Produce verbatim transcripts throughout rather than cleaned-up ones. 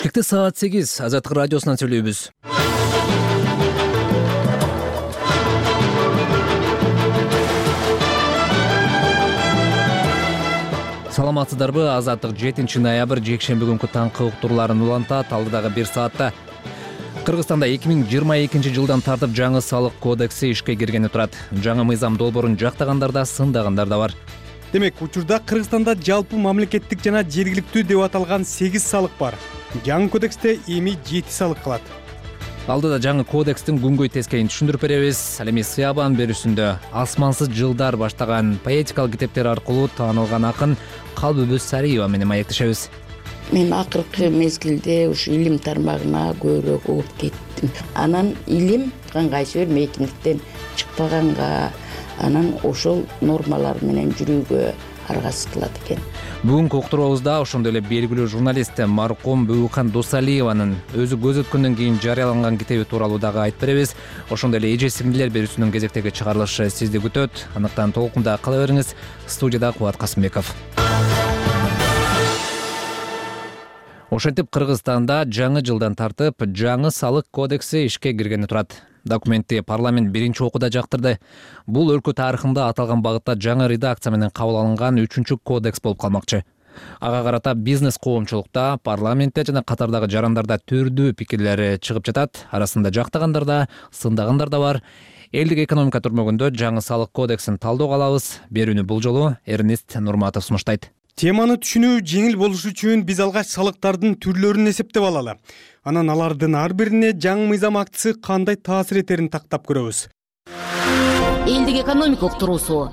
Кекте саат сегиз Азаттык радиосунан сүйлөйбүз. Саламатсыздарбы? Азаттык жетинчи ноябрь жекшемби күнкү таңкы уктурууларын улантат. Алдыдагы бир саатта Кыргызстанда эки миң жыйырма экинчи жылдан тартып жаңы салык кодекси ишке киргени турат. Жаңы мыйзам долбоорун жактагандар да, сындагандар да бар. Демек, учурда Кыргызстанда жалпы мамлекеттик жана жергиликтүү деп аталган сегиз салык бар. Жаңы кодексте эми жети салык калат. Алдыда жаңы кодекстин күнгөй тескейин түшүндүрүп беребиз. Ал эми Сыябан берүүсүндө Асмансыз жылдар баштаган поэтикалык китептер аркылуу таанылган акын Калбүбүз Сариева менен маектешебиз. Мен акыркы мезгилде ушу илим тармагына көбүрөөк угуп кеттим. Анан илим кайсы бир мейкиндиктен чыкпаганга, анан ошол нормалар менен жүрүүгө аргасыз кылат экен. Бүгүнкү уктуруубузда ошондой эле белгилүү журналист маркум Бүүкан Досалиеванын өзү көз өткөндөн кийин жарыяланган китеби тууралуу дагы айтып беребиз. Ошондой эле эже сиңдилер берүүсүнүн кезектеги чыгарылышы сизди күтөт. Андыктан толкунда кала бериңиз. Студияда Кубат Касымбеков. Ошентип Кыргызстанда жаңы жылдан тартып жаңы салык кодекси ишке киргени турат. Документти парламент биринчи окууда жактырды. Бул өлкө тарыхында аталган багытта жаңы редакция менен кабыл алынган үчүнчү кодекс болуп калмакчы. Ага карата бизнес коомчулукта, парламентте жана катардагы жарандарда түрдүү пикирлери чыгып жатат. Арасында жактагандар да, сындагандар да бар. Элдик экономика түрмөгүндө жаңы салык кодексин талдоого алабыз. Берүүнү бул жолу Эрнест Нурматов сунуштайт. Теманы түшүнүү жеңил болуш үчүн биз алгач салыктардын түрлөрүн эсептеп алалы. Анан алардын ар бирине жаңы мыйзам актысы кандай таасир этерин тактап көрөбүз. Элдик экономика уктуруусу.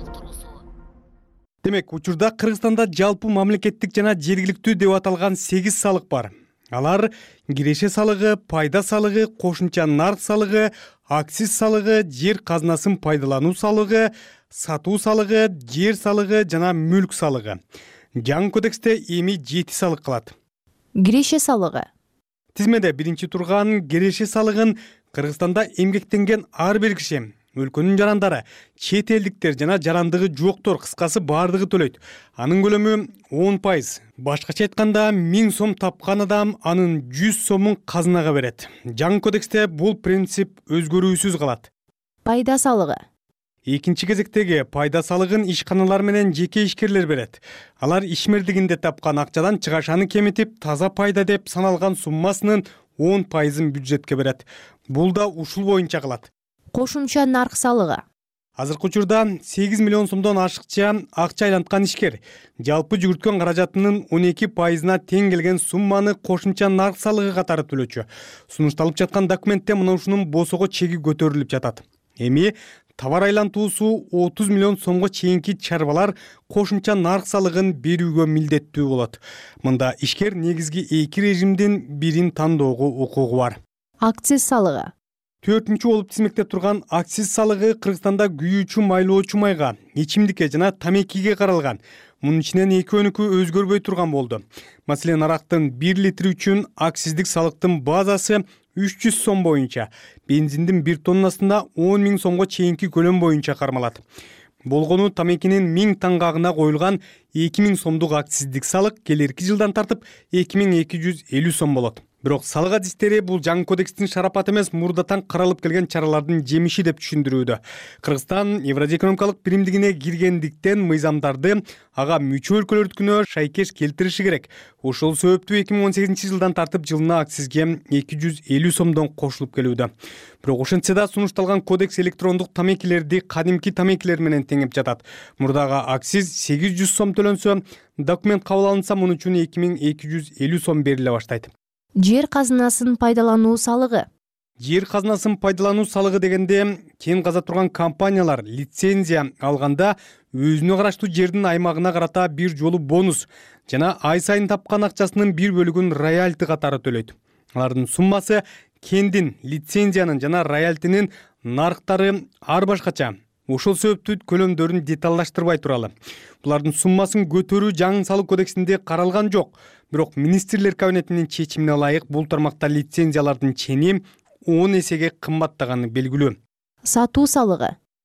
Демек, учурда Кыргызстанда жалпы мамлекеттик жана жергиликтүү деп аталган сегиз салык бар. Алар киреше салыгы, пайда салыгы, кошумча нарк салыгы, акциз салыгы, жер казынасын пайдалануу салыгы, сатуу салыгы, жер салыгы жана мүлк салыгы. Жаңы кодексте эми жети салык калат. Киреше салыгы. Тизмеде биринчи турган киреше салыгын Кыргызстанда эмгектенген ар бир киши, өлкөнүн жарандары, чет элдиктер жана жарандыгы жоктор, кыскасы баардыгы төлөйт. Анын көлөмү он пайыз. Башкача айтканда, миң сом тапкан адам анын жүз сомун казынага берет. Жаңы кодексте бул принцип өзгөрүүсүз калат. Пайда салыгы. Экинчи кезектеги пайда салыгын ишканалар менен жеке ишкерлер берет. Алар ишмердигинде тапкан акчадан чыгашаны кемитип, таза пайда деп саналган суммасынын он пайызын бюджетке берет. Бул да ушул боюнча калат. Кошумча нарк салыгы. Азыркы учурда сегиз миллион сомдон ашыкча акча айланткан ишкер жалпы жүгүрткөн каражатынын он эки пайызына тең келген сумманы кошумча нарк салыгы катары төлөчү. Сунушталып жаткан документте мына ушунун босого чеги көтөрүлүп жатат. Эми товар айлантуусу отуз миллион сомго чейинки чарбалар кошумча нарк салыгын берүүгө милдеттүү болот. Мында ишкер негизги эки режимдин бирин тандоого укугу бар. Акциз салыгы. Төртүнчү болуп тизмектеп турган акциз салыгы Кыргызстанда күйүүчү майлоочу майга, ичимдикке жана тамекиге каралган. Мунун ичинен экөөнүкү өзгөрбөй турган болду. Маселен, арактын бир литри үчүн акциздик салыктын базасы үч жүз сом боюнча, бензиндин бир тоннасында он миң сомго чейинки көлөм боюнча кармалат. Болгону тамекинин миң таңгагына коюлган эки миң сомдук акциздик салык келерки жылдан тартып эки миң эки жүз элүү сом болот. Бирок салык адистери бул жаңы кодекстин шарапаты эмес, мурдатан каралып келген чаралардын жемиши деп түшүндүрүүдө. Кыргызстан Евразия экономикалык биримдигине киргендиктен мыйзамдарды ага мүчө өлкөлөрдүкүнө шайкеш келтириши керек. Ошол себептүү эки миң он сегизинчи жылдан тартып жылына акцизге эки жүз элүү сомдон кошулуп келүүдө. Бирок ошентсе да сунушталган кодекс электрондук тамекилерди кадимки тамекилер менен теңеп жатат. Мурдагы акциз сегиз жүз сом төлөнсө, документ кабыл алынса, муну үчүн эки миң эки жүз элүү сом бериле баштайт. Жер казынасын пайдалануу салыгы. Жер казынасын пайдалануу салыгы дегенде, кен каза турган компаниялар лицензия алганда өзүнө караштуу жердин аймагына карата бир жолу бонус жана ай сайын тапкан акчасынын бир бөлүгүн роялти катары төлөйт. Алардын суммасы кендин, лицензиянын жана роялтинин нарктары ар башкача. Ошол себептүү көлөмдөрүн деталдаштырбай туралы. Булардын суммасын көтөрүү жаңы салык кодексинде каралган жок. Бирок министрлер кабинетинин чечимине ылайык бул тармакта лицензиялардын чени он эсеге кымбаттаганы белгилүү. Сатуу салыгы.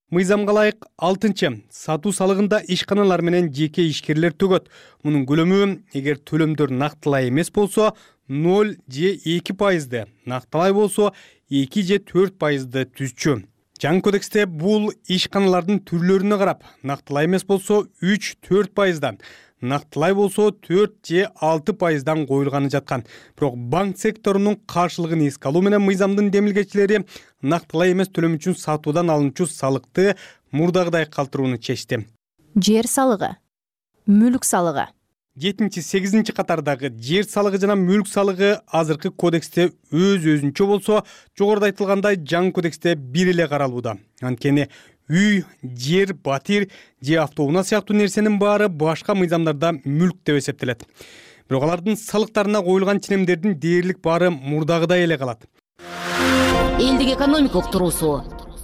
Мыйзамга ылайык алтынчы сатуу салыгында ишканалар менен жеке ишкерлер төгөт. Мунун көлөмү эгер төлөмдөр нактылай эмес болсо ноль же эки пайызды, нактылай болсо эки же төрт пайызды түзчү. Жаңы кодексте бул ишканалардын түрлөрүнө карап, нактылай эмес болсо үч төрт пайыздан, нактылай болсо төрт же алты пайыздан коюлганы жаткан. Бирок банк секторунун каршылыгын эске алуу менен мыйзамдын демилгечилери нактылай эмес төлөм үчүн сатуудан алынчу салыкты мурдагыдай калтырууну чечти. Жер салыгы, мүлк салыгы. жетинчи сегизинчи катардагы жер салыгы жана мүлк салыгы азыркы кодексте өз өзүнчө болсо, жогоруда айтылгандай жаңы кодексте бир эле каралууда. Анткени үй, жер, батир же автоунаа сыяктуу нерсенин баары башка мыйзамдарда мүлк деп эсептелет. Бирок алардын салыктарына коюлган ченемдердин дээрлик баары мурдагыдай эле калат. Элдик экономика уктуруусу.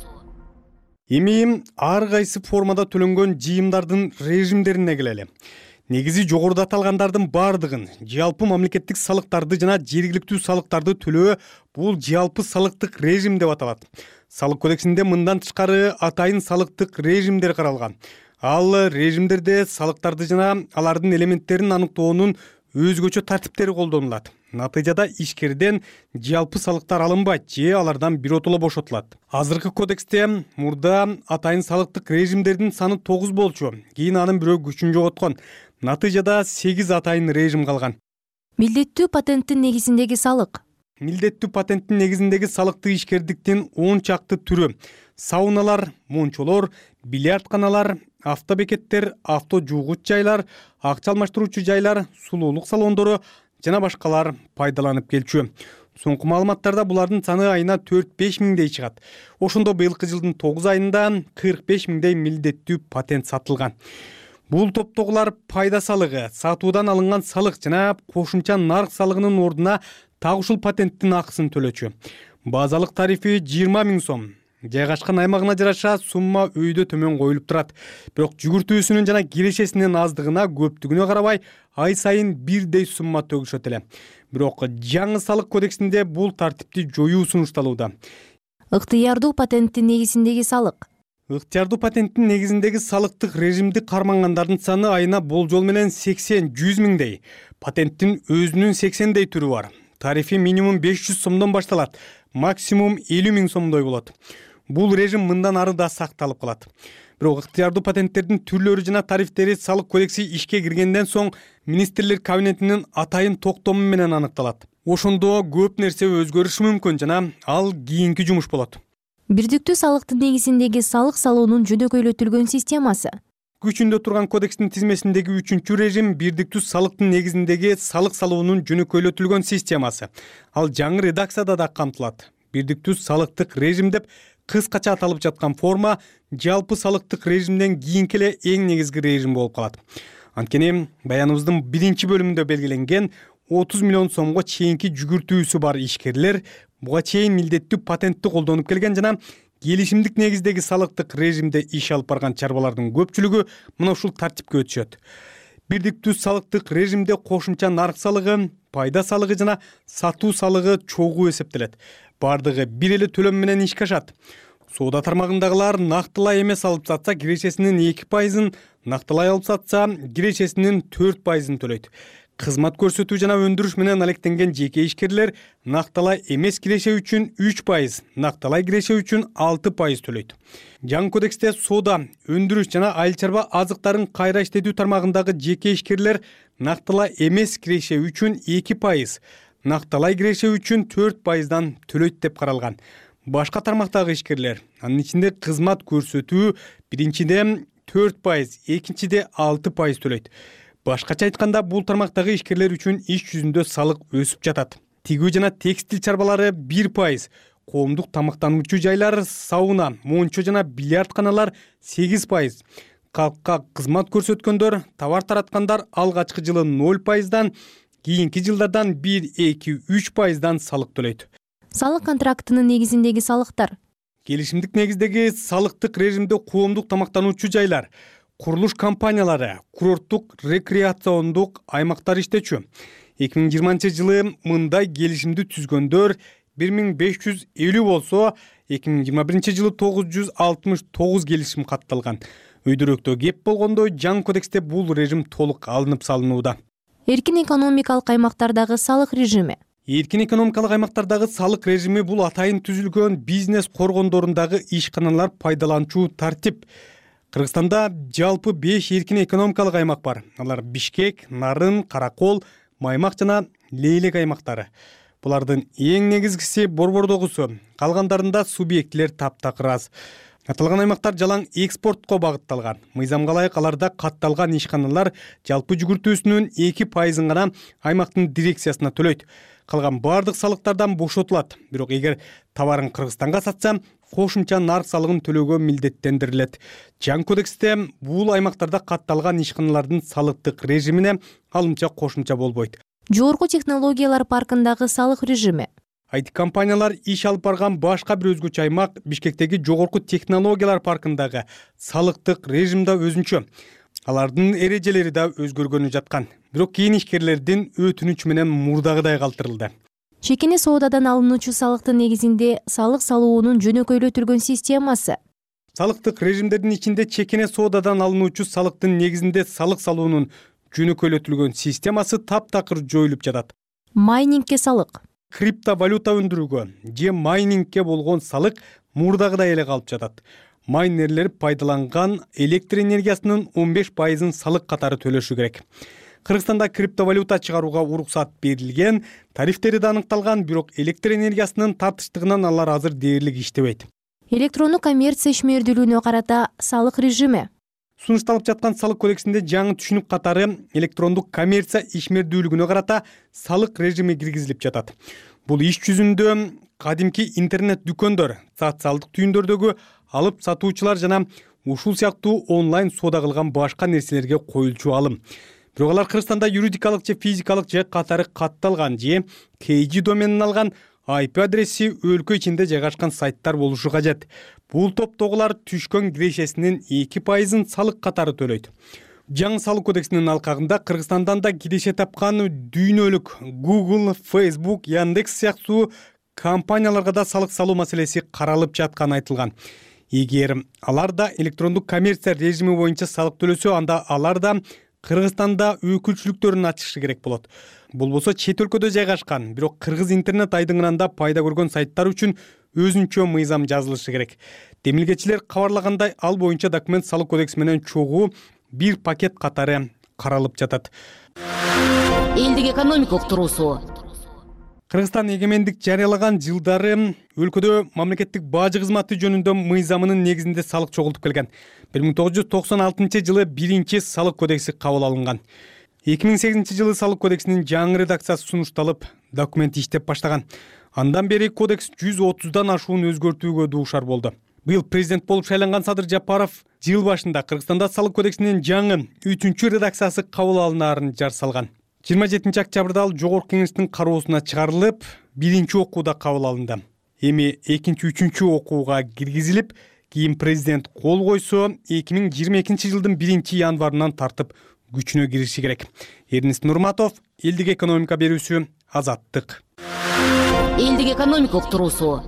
Эми ар кайсы формада төлөнгөн жыйымдардын режимдерине келели. Негизи жогоруда аталгандардын баардыгын, жалпы мамлекеттик салыктарды жана жергиликтүү салыктарды төлөө бул жалпы салыктык режим деп аталат. Салык кодексинде мындан тышкары атайын салыктык режимдер каралган. Ал режимдерде салыктарды жана алардын элементтерин аныктоонун өзгөчө тартиптери колдонулат. Натыйжада ишкерден жалпы салыктар алынбайт же алардан биротоло бошотулат. Азыркы кодексте мурда атайын салыктык режимдердин саны тогуз болчу. Кийин анын бирөө күчүн жоготкон. Натыйжада сегиз атайын режим калган. Милдеттүү патенттин негизиндеги салык. Милдеттүү патенттин негизиндеги салыктык ишкердиктин он чакты түрү. Сауналар, мончолор, бильярдканалар, автобекеттер, авто жуугуч жайлар, акча алмаштыруучу жайлар, сулуулук салондору жана башкалар пайдаланып келчү. Соңку маалыматтарда булардын саны айына төрт беш миңдей чыгат. Ошондо быйылкы жылдын тогуз айында кырк беш миңдей милдеттүү патент сатылган. Бул топтогулар пайда салыгы, сатуудан алынган салык жана кошумча нарк салыгынын ордуна так ушул патенттин акысын төлөчү. Базалык тарифи жыйырма миң сом. Жайгашкан аймагына жараша сумма өйдө төмөн коюлуп турат. Бирок жүгүртүүсүнүн жана кирешесинин аздыгына, көптүгүнө карабай, ай сайын бирдей сумма төгүшөт эле. Бирок жаңы салык кодексинде бул тартипти жоюу сунушталууда. Ыктыярдуу патенттин негизиндеги салык. Ыктыярдуу патенттин негизиндеги салыктык режимди кармангандардын саны айына болжол менен сексен жүз миңдей. Патенттин өзүнүн сексендей түрү бар. Тарифи минимум беш жүз сомдон башталат, максимум элүү миң сомдой болот. Бул режим мындан ары да сакталып калат. Бирок ыктыярдуу патенттердин түрлөрү жана тарифтери салык кодекси ишке киргенден соң министрлер кабинетинин атайын токтому менен аныкталат. Ошондо көп нерсе өзгөрүшү мүмкүн жана ал кийинки жумуш болот. Бирдиктүү салыктын негизиндеги салык салуунун жөнөкөйлөтүлгөн системасы. Күчүндө турган кодекстин тизмесиндеги үчүнчү режим бирдиктүү салыктын негизиндеги салык салуунун жөнөкөйлөтүлгөн системасы. Ал жаңы редакцияда да камтылат. Бирдиктүү салыктык режим деп кыскача аталып жаткан форма жалпы салыктык режимден кийинки эле эң негизги режим болуп калат. Анткени баяныбыздын биринчи бөлүмүндө белгиленген отуз миллион сомго чейинки жүгүртүүсү бар ишкерлер буга чейин милдеттүү патентти колдонуп келген жана келишимдик негиздеги салыктык режимде иш алып барган чарбалардын көпчүлүгү мына ушул тартипке өтүшөт. Бирдиктүү салыктык режимде кошумча нарк салыгы, пайда салыгы жана сатуу салыгы чогуу эсептелет. Бардыгы бир эле төлөм менен ишке ашат. Соода тармагындагылар нактылай эмес алып сатса кирешесинин эки пайызын, нактылай алып сатса кирешесинин төрт пайызын төлөйт. Кызмат көрсөтүү жана өндүрүш менен алектенген жеке ишкерлер накталай эмес киреше үчүн үч пайыз, накталай киреше үчүн алты пайыз төлөйт. Жаңы кодексте соода, өндүрүш жана айыл чарба азыктарын кайра иштетүү тармагындагы жеке ишкерлер накталай эмес киреше үчүн эки пайыз, накталай киреше үчүн төрт пайыздан төлөйт деп каралган. Башка тармактагы ишкерлер, анын ичинде кызмат көрсөтүү биринчиде төрт пайыз, экинчиде алты пайыз төлөйт. Башкача айтканда, бул тармактагы ишкерлер үчүн иш жүзүндө салык өсүп жатат. Тигүү жана текстил чарбалары бир пайыз, коомдук тамактануучу жайлар, сауна, мончо жана бильярдканалар сегиз пайыз. Калкка кызмат көрсөткөндөр, товар тараткандар алгачкы жылы ноль пайыздан, кийинки жылдардан бир, эки, үч пайыздан салык төлөйт. Салык контрактынын негизиндеги салыктар. Келишимдик негиздеги салыктык режимде коомдук тамактануучу жайлар, курулуш компаниялары, курорттук рекреациондук аймактар иштечү. эки миң жыйырманчы жылы мындай келишимди түзгөндөр бир миң беш жүз элүү болсо, эки миң жыйырма биринчи жылы тогуз жүз алтымыш тогуз келишим катталган. Өйдөрөктө кеп болгондо жаңы кодексте бул режим толук алынып салынууда. Эркин экономикалык аймактардагы салык режими. Эркин экономикалык аймактардагы салык режими бул атайын түзүлгөн бизнес коргондорундагы ишканалар пайдаланчу тартип. Кыргызстанда жалпы беш эркин экономикалык аймак бар. Алар Бишкек, Нарын, Каракол, Маймак жана Лейлек аймактары. Булардын эң негизгиси Борбордогусу, калгандарында субъектилер таптакыр аз. Аталган аймактар жалаң экспортко багытталган. Мыйзамга ылайык аларда катталган ишканалар жалпы жүгүртүүсүнүн эки пайызын гана аймактын дирекциясына төлөйт. Калган бардык салыктардан бошотулат. Бирок эгер товарын Кыргызстанга сатса, кошумча нарк салыгын төлөөгө милдеттендирилет. Жаңы кодексте бул аймактарда катталган ишканалардын салыктык режимине алымча кошумча болбойт. Жогорку технологиялар паркындагы салык режими. ай ти компаниялар иш алып барган башка бир өзгөчө аймак Бишкектеги жогорку технологиялар паркындагы салыктык режим да өзүнчө. Алардын эрежелери да өзгөргөнү жаткан. Бирок кийин ишкерлердин өтүнүчү менен мурдагыдай калтырылды. Чекене соодадан алынуучу салыктын негизинде салык салуунун жөнөкөйлөтүлгөн системасы. Салыктык режимдердин ичинде чекене соодадан алынуучу салыктын негизинде салык салуунун жөнөкөйлөтүлгөн системасы таптакыр жоюлуп жатат. Майнингке салык. Криптовалюта өндүрүүгө же майнингке болгон салык мурдагыдай эле калып жатат. Майнерлер пайдаланган электр энергиясынын он беш пайызын салык катары төлөшү керек. Кыргызстанда криптовалюта чыгарууга уруксат берилген, тарифтери да аныкталган, бирок электр энергиясынын тартыштыгынан алар азыр дээрлик иштебейт. Электрондук коммерция ишмердүүлүгүнө карата салык режими. Сунушталып жаткан салык кодексинде жаңы түшүнүк катары электрондук коммерция ишмердүүлүгүнө карата салык режими киргизилип жатат. Бул иш жүзүндө кадимки интернет дүкөндөр, социалдык түйүндөрдөгү алып сатуучулар жана ушул сыяктуу онлайн соода кылган башка нерселерге коюлчу алым. Бирок алар Кыргызстанда юридикалык же физикалык же катары катталган же кей жи доменин алган ай пи адреси өлкө ичинде жайгашкан сайттар болушу кажет. Бул топтогулар түшкөн кирешесинин эки пайызын салык катары төлөйт. Жаңы салык кодексинин алкагында Кыргызстандан да киреше тапкан дүйнөлүк Google, Facebook, Яндекс сыяктуу компанияларга да салык салуу маселеси каралып жатканы айтылган. Эгер алар да электрондук коммерция режими боюнча салык төлөсө, анда алар да Кыргызстанда өкүлчүлүктөрүн ачышы керек болот. Болбосо чет өлкөдө жайгашкан, бирок кыргыз интернет айдыңында пайда көргөн сайттар үчүн өзүнчө мыйзам жазылышы керек. Демилгечилер кабарлагандай, ал боюнча документ салык кодекси менен чогуу бир пакет катары каралып жатат. Элдик экономика уктуруусу. Кыргызстан эгемендик жарыялаган жылдары өлкөдө мамлекеттик бажы кызматы жөнүндө мыйзамынын негизинде салык чогултуп келген. бир миң тогуз жүз токсон алтынчы жылы биринчи салык кодекси кабыл алынган. эки миң сегизинчи жылы салык кодексинин жаңы редакциясы сунушталып, документ иштеп баштаган. Андан бери кодекс жүз отуздан ашуун өзгөртүүгө дуушар болду. Быйыл президент болуп шайланган Садыр Жапаров жыл башында Кыргызстанда салык кодексинин жаңы үчүнчү редакциясы кабыл алынаарын жар салган. жыйырма жетинчи октябрда ал жогорку кеңештин кароосуна чыгарылып, биринчи окууда кабыл алынды. Эми экинчи, үчүнчү окууга киргизилип, кийин президент кол койсо, эки миң жыйырма экинчи жылдын биринчи январынан тартып күчүнө кириши керек. Эрнест Нурматов, Элдик экономика берүүсү, Азаттык. Элдик экономика уктуруусу.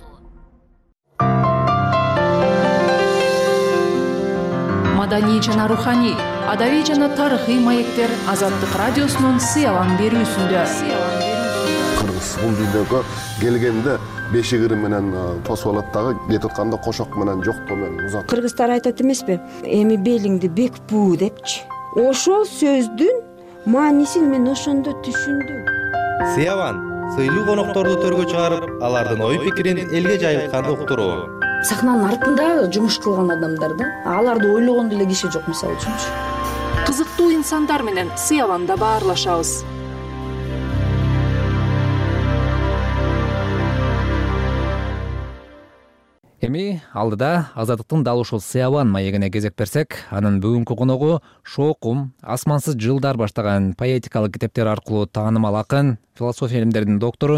Маданий жана руханий, адабий жана тарыхый маектер Азаттык радиосунун сыялан берүүсүндө. Кыргыз бул дүйнөгө келгенде бешигири менен тосуп алат дагы, кетип атканда кошок менен жоктоо менен узат. Кыргыздар айтат эмеспи? Эми белиңди бек буу депчи. Ошол сөздүн маанисин мен ошондо түшүндүм. Сыяван сыйлуу конокторду төргө чыгарып, алардын ой пикирин элге жайылткан уктуруу. Сахнанын артында жумуш кылган адамдар да, аларды ойлогон деле киши жок, мисалы үчүнчү. Кызыктуу инсандар менен Сыяванда баарлашабыз. Эми алдыда Азаттыктын дал ушул Сыяван маегине кезек берсек, анын бүгүнкү коногу Шоокум, Асмансыз жылдар баштаган поэтикалык китептер аркылуу таанымал акын, философия илимдеринин доктору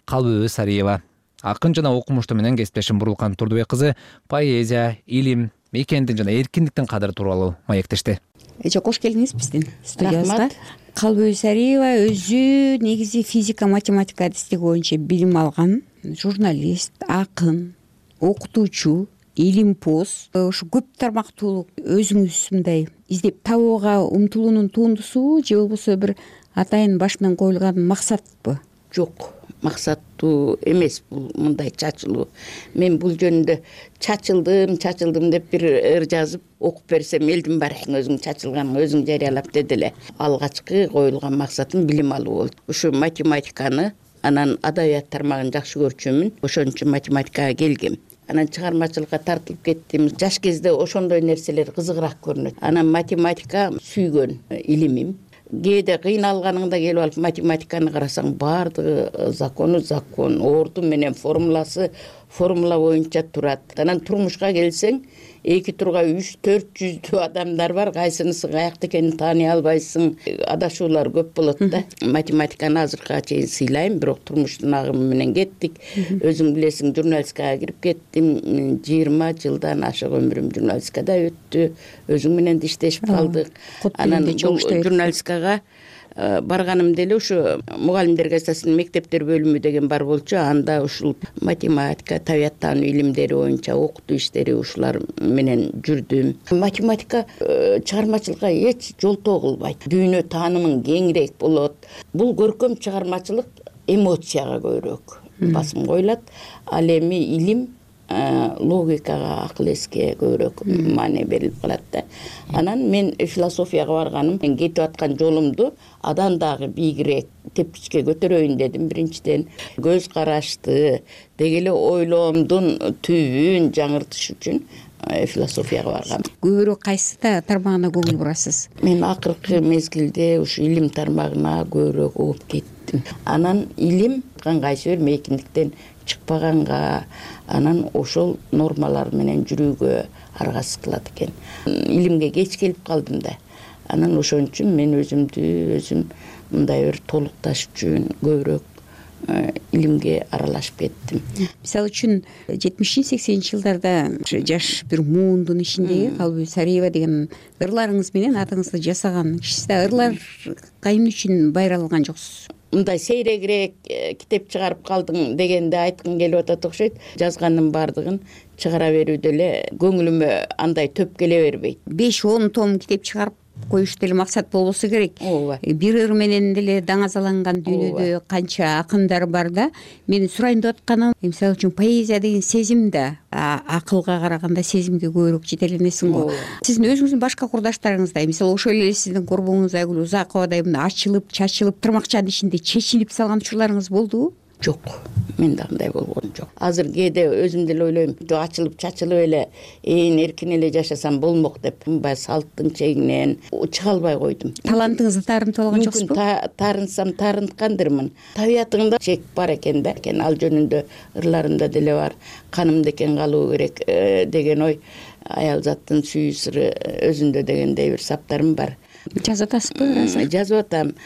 Калбүбү Сариева. Акын жана окумушту менен кесиптешим Бурулкан Турдубек кызы поэзия, илим, мекендин жана эркиндиктин кадыры тууралуу маектешти. эже кош келдиңиз биздин студиябызга. Калбыбек Сариева өзү негизи физика математика адистиги боюнча билим алган журналист, акын, окутуучу, илимпоз. Ушу көп тармактуулук өзүңүз мындай издеп табууга умтулуунун тундусубу же болбосо бир атайын баш менен коюлган максатпы? Жок, максаттуу эмес бул мындай чачылуу. Мен бул жөнүндө чачылдым, чачылдым деп бир ыр жазып окуп берсем, элдин баары өзүң чачылганын өзүң жарыялап деди эле. Алгачкы коюлган максатым билим алуу болду. Ушу математиканы, анан адабият тармагын жакшы көрчүмүн. Ошон үчүн математикага келгем. Анан чыгармачылыкка тартылып кеттим. Жаш кезде ошондой нерселер кызыгыраак көрүнөт. Анан математика сүйгөн илимим. Кээде кыйналганыңда келип алып математиканы карасаң, баардыгы закону закон, орду менен формуласы формула боюнча турат. Анан турмушка келсең, эки турга үч төрт жүздүү адамдар бар, кайсынысы каякта экенин тааный албайсың. Адашуулар көп болот да. Математиканы азыркыга чейин сыйлайм, бирок турмуштун агымы менен кеттик. Өзүң билесиң, журналистикага кирип кеттим. жыйырма жылдан ашык өмүрүм журналистикада өттү. Өзүң менен да иштешип калдык. Анан бул журналистикага барганымда эле ушу мугалимдер кассасынын мектептер бөлүмү деген бар болчу. Анда ушул математика, табият таануу илимдери боюнча окутуу иштери ушулар менен жүрдүм. Математика чыгармачылыкка эч жолтоо кылбайт. Дүйнө таанымың кеңирээк болот. Бул көркөм чыгармачылык эмоцияга көбүрөөк басым коюлат. Ал эми илим логикага, акыл эске көбүрөөк маани берилип калат да. Анан мен философияга барганым, мен кетип аткан жолумду адан дагы бийигирээк тепкичке көтөрөйүн дедим. Биринчиден көз карашты, деги эле ойлоомдун түбүн жаңыртыш үчүн философияга баргам. Көбүрөөк кайсы тармагына көңүл бурасыз? Мен акыркы мезгилде ушу илим тармагына көбүрөөк угуп кеттим. Анан илим кайсы бир мейкиндиктен чыкпаганга, анан ошол нормалар менен жүрүүгө аргасыз кылат экен. Илимге кеч келип калдым да. Анан ошон үчүн мен өзүмдү өзүм мындай бир толукташ үчүн көбүрөөк илимге аралашып кеттим. Мисалы үчүн жетимишинчи сексенинчи жылдарда жаш бир муундун ичиндеги Калбыбек Сариева деген ырларыңыз менен атыңызды жасаган киши да ырлар кайын үчүн байралган жоксуз? Мындай сейрегирээк китеп чыгарып калдың дегенде айткым келип атат окшойт. Жазганын баардыгын чыгара берүүдө эле көңүлүмө андай төп келе бербейт. беш он том китеп чыгарып коюш деле максат болбосо керек. Бир ыр менен деле даңазаланган дүйнөдө канча акындар бар да. Менин сурайын деп атканым, мисалы үчүн поэзия деген сезим да акылга караганда сезимге көбүрөөк жете эленесиң го. Сиздин өзүңүздүн башка курдаштарыңыздай, мисалы ошол эле сиздин корбоңуз Айгүл Узаковадай мына ачылып, чачылып, тырмакчанын ичинде чечилип салган учурларыңыз болдубу? Жок, мен да андай болгон жок. Азыр кээде өзүм деле ойлойм, ачылып чачылып эле, ээн эркин эле жашасам болмок деп, мындай салттын чегинен чыга албай койдум. Талантыңызды таарынтып алган жоксузбу? Таарынсам таарынткандырмын. Табиятыңда чек бар экен да. Ал жөнүндө ырларымда деле бар. Канымда экен калуу керек деген ой, аял заттын сүйүү сыры өзүндө дегендей бир саптарым бар. Жазып атасызбы? Жазып атам.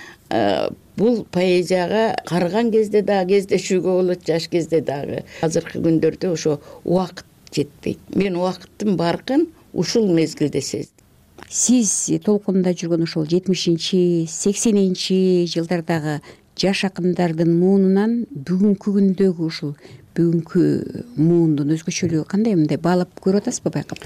Бул поэзияга карыган кезде дагы кездешүүгө болот, жаш кезде дагы. Азыркы күндөрдө ошо убакыт жетпейт. Мен убакыттын баркын ушул мезгилде сездим. Сиз толкунда жүргөн ошол жетимишинчи, сексенинчи жылдардагы жаш акындардын муунунан бүгүнкү күндөгү ушул бүгүнкү муундун өзгөчөлүгү кандай, мындай баалап көрүп атасызбы, байкап?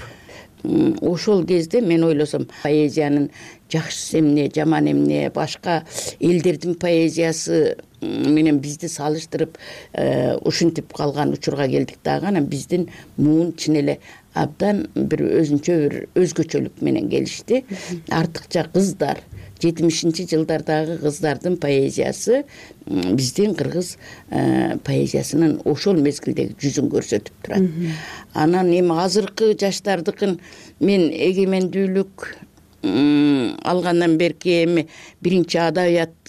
Ошол кезде мен ойлосом, поэзиянын жакшысы эмне, жаман эмне, башка элдердин поэзиясы менен бизди салыштырып ушинтип калган учурга келдик дагы. Анан биздин муун чын эле абдан бир өзүнчө бир өзгөчөлүк менен келишти. Артыкча кыздар, жетимишинчи жылдардагы кыздардын поэзиясы биздин кыргыз поэзиясынын ошол мезгилдеги жүзүн көрсөтүп турат. Анан эми азыркы жаштардыкын мен эгемендүүлүк алгандан берки эми биринчи адабият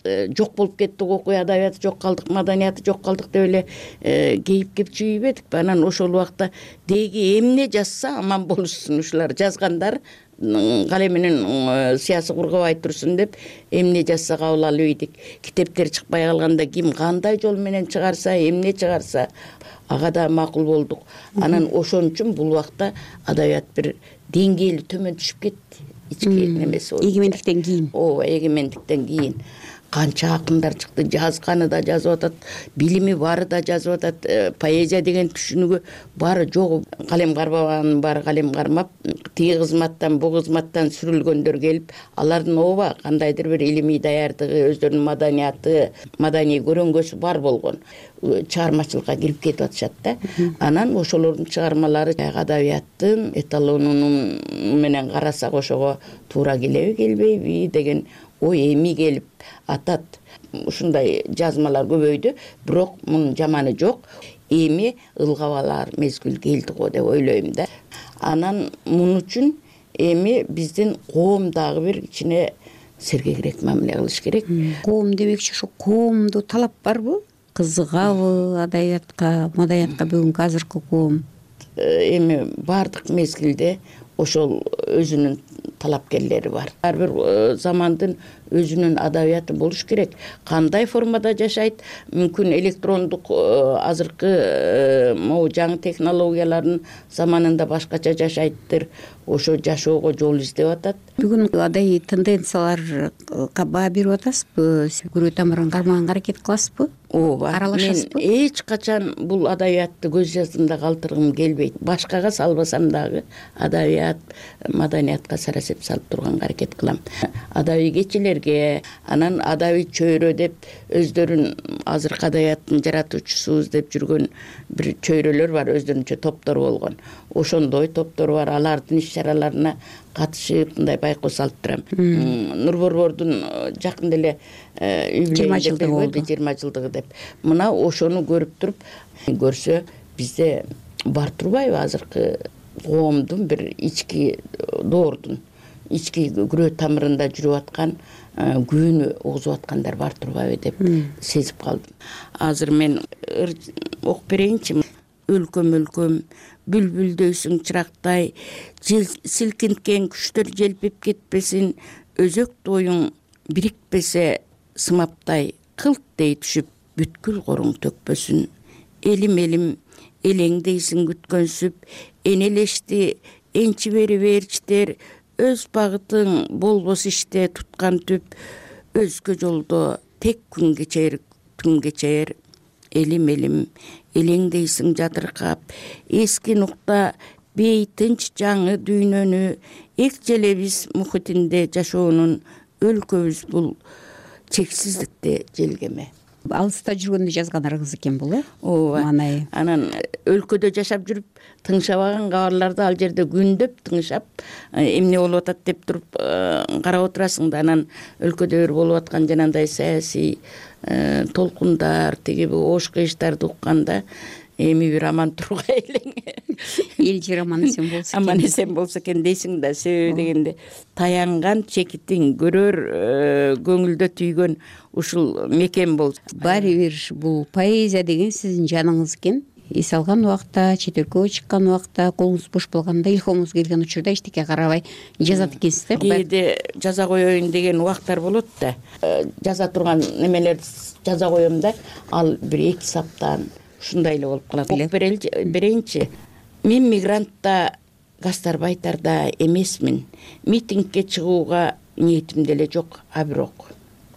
жок болуп кеттик, окуя адабияты жок калдык, маданияты жок калдык деп эле кейип кеп жүйбөдүкпү. Анан ошол убакта деги эмне жазса аман болушсун, ушулар жазгандар калем менен сыясы кургабай турсун деп эмне жазса кабыл алып ийдик. Китептер чыкпай калганда ким кандай жол менен чыгарса, эмне чыгарса ага да макул болдук. Анан ошон үчүн бул убакта адабият бир деңгээли төмөн түшүп кетти. Ички немеси эгемендиктен кийин. Ооба, эгемендиктен кийин канча акындар чыкты, жазганы да жазып атат, билими бары да жазып атат. Поэзия деген түшүнүгү бары жок. Калем карбаганын баары калем кармап, тиги кызматтан бу кызматтан сүрүлгөндөр келип, алардын ооба кандайдыр бир илимий даярдыгы, өздөрүнүн маданияты, маданий көрөнгөсү бар болгон чыгармачылыкка кирип кетип атышат да. Анан ошолордун чыгармалары адабияттын эталонун менен карасак ошого туура келеби, келбейби деген ой эми келип атат. Ушундай жазмалар көбөйдү, бирок мунун жаманы жок. Эми ылгап алар мезгил келди го деп ойлойм да. Анан мун үчүн эми биздин коом дагы бир кичине сергегирээк мамиле кылыш керек. Коом демекчи ушу коомдо талап барбы? Кызыгабы адабиятка, маданиятка бүгүнкү азыркы коом? Эми бардык мезгилде ошол өзүнүн талапкерлери бар. Ар бир замандын өзүнүн адабияты болуш керек. Кандай формада жашайт? Мүмкүн электрондук азыркы могу жаңы технологиялардын заманында башкача жашайттыр. Ошо жашоого жол издеп атат. Бүгүн адай тенденцияларга баа берип атасызбы? Күрөө тамырын кармаганга аракет кыласызбы? Ооба. Аралашасызбы? Мен эч качан бул адабиятты көз жаздымда калтыргым келбейт. Башкага салбасам дагы адабият, маданиятка сарасеп салып турганга аракет кылам. Адабий кечелерге, анан адабий чөйрө деп өздөрүн азыркы адабияттын жаратуучусубуз деп жүргөн бир чөйрөлөр бар, өздөрүнчө топтор болгон. Ошондой топтор бар, алардын иш-чараларына катышып мындай байкоос алып турам. Нурборбордун жакында эле жыйырма жылдыгы болду. жыйырма жылдыгы деп. Мына ошону көрүп туруп, көрсө бизде бар турбайбы азыркы коомдун бир ички доордун, ички күрөө тамырында жүрүп аткан күбөнү угузуп аткандар бар турбайбы деп сезип калдым. Азыр мен окуп берейинчи. Өлкөм өлкөм бүлбүлдөйсүң чырактай, силкинткен күчтөр желпип кетпесин, өзөк тоюң бирикпесе сымаптай, кылт дей түшүп бүткүл коруң төкпөсүн. Элим элим элеңдейсиң күткөнсүп, энелешти энчи бери берчтер, өз багытың болбос иште туткан түп, өзгө жолдо тек күн кечер, түн кечер. Элим элим элеңдейсиң жадыркап, эски нукта бейтинч жаңы дүйнөнү, эк желебиз мухитинде жашоонун, өлкөбүз бул чексиздикте желгеме. Алыста жүргөндө жазгандарыңыз экен бул, э? Ооба. Манай. Анан өлкөдө жашап жүрүп, тыңшабаган кабарларды ал жерде күндөп тыңшап, эмне болуп атат деп туруп карап отурасың да, анан өлкөдө бир болуп аткан жанагындай саясий толкундар, тиги ош кыйыштарды укканда эми бир аман тургай элең. Эл жер аман эсен болсо экен. Аман эсен болсо экен дейсиң да, себеби дегенде таянган чекитиң көрөр көңүлдө түйгөн ушул мекен болсо. Баары бир бул поэзия деген сиздин жаныңыз экен. Эс алган убакта, чет өлкөгө чыккан убакта, колуңуз бош болгондо, илхомуңуз келген учурда эчтеке карабай жазат экенсиз да? Кээде жаза коеюн деген убактар болот да. Жаза турган немелерди жаза коем да, ал бир эки саптан ушундай эле болуп калат. Окуп берейинчи. Мен мигрантта, гастарбайтарда эмесмин. Митингге чыгууга ниетим деле жок, а бирок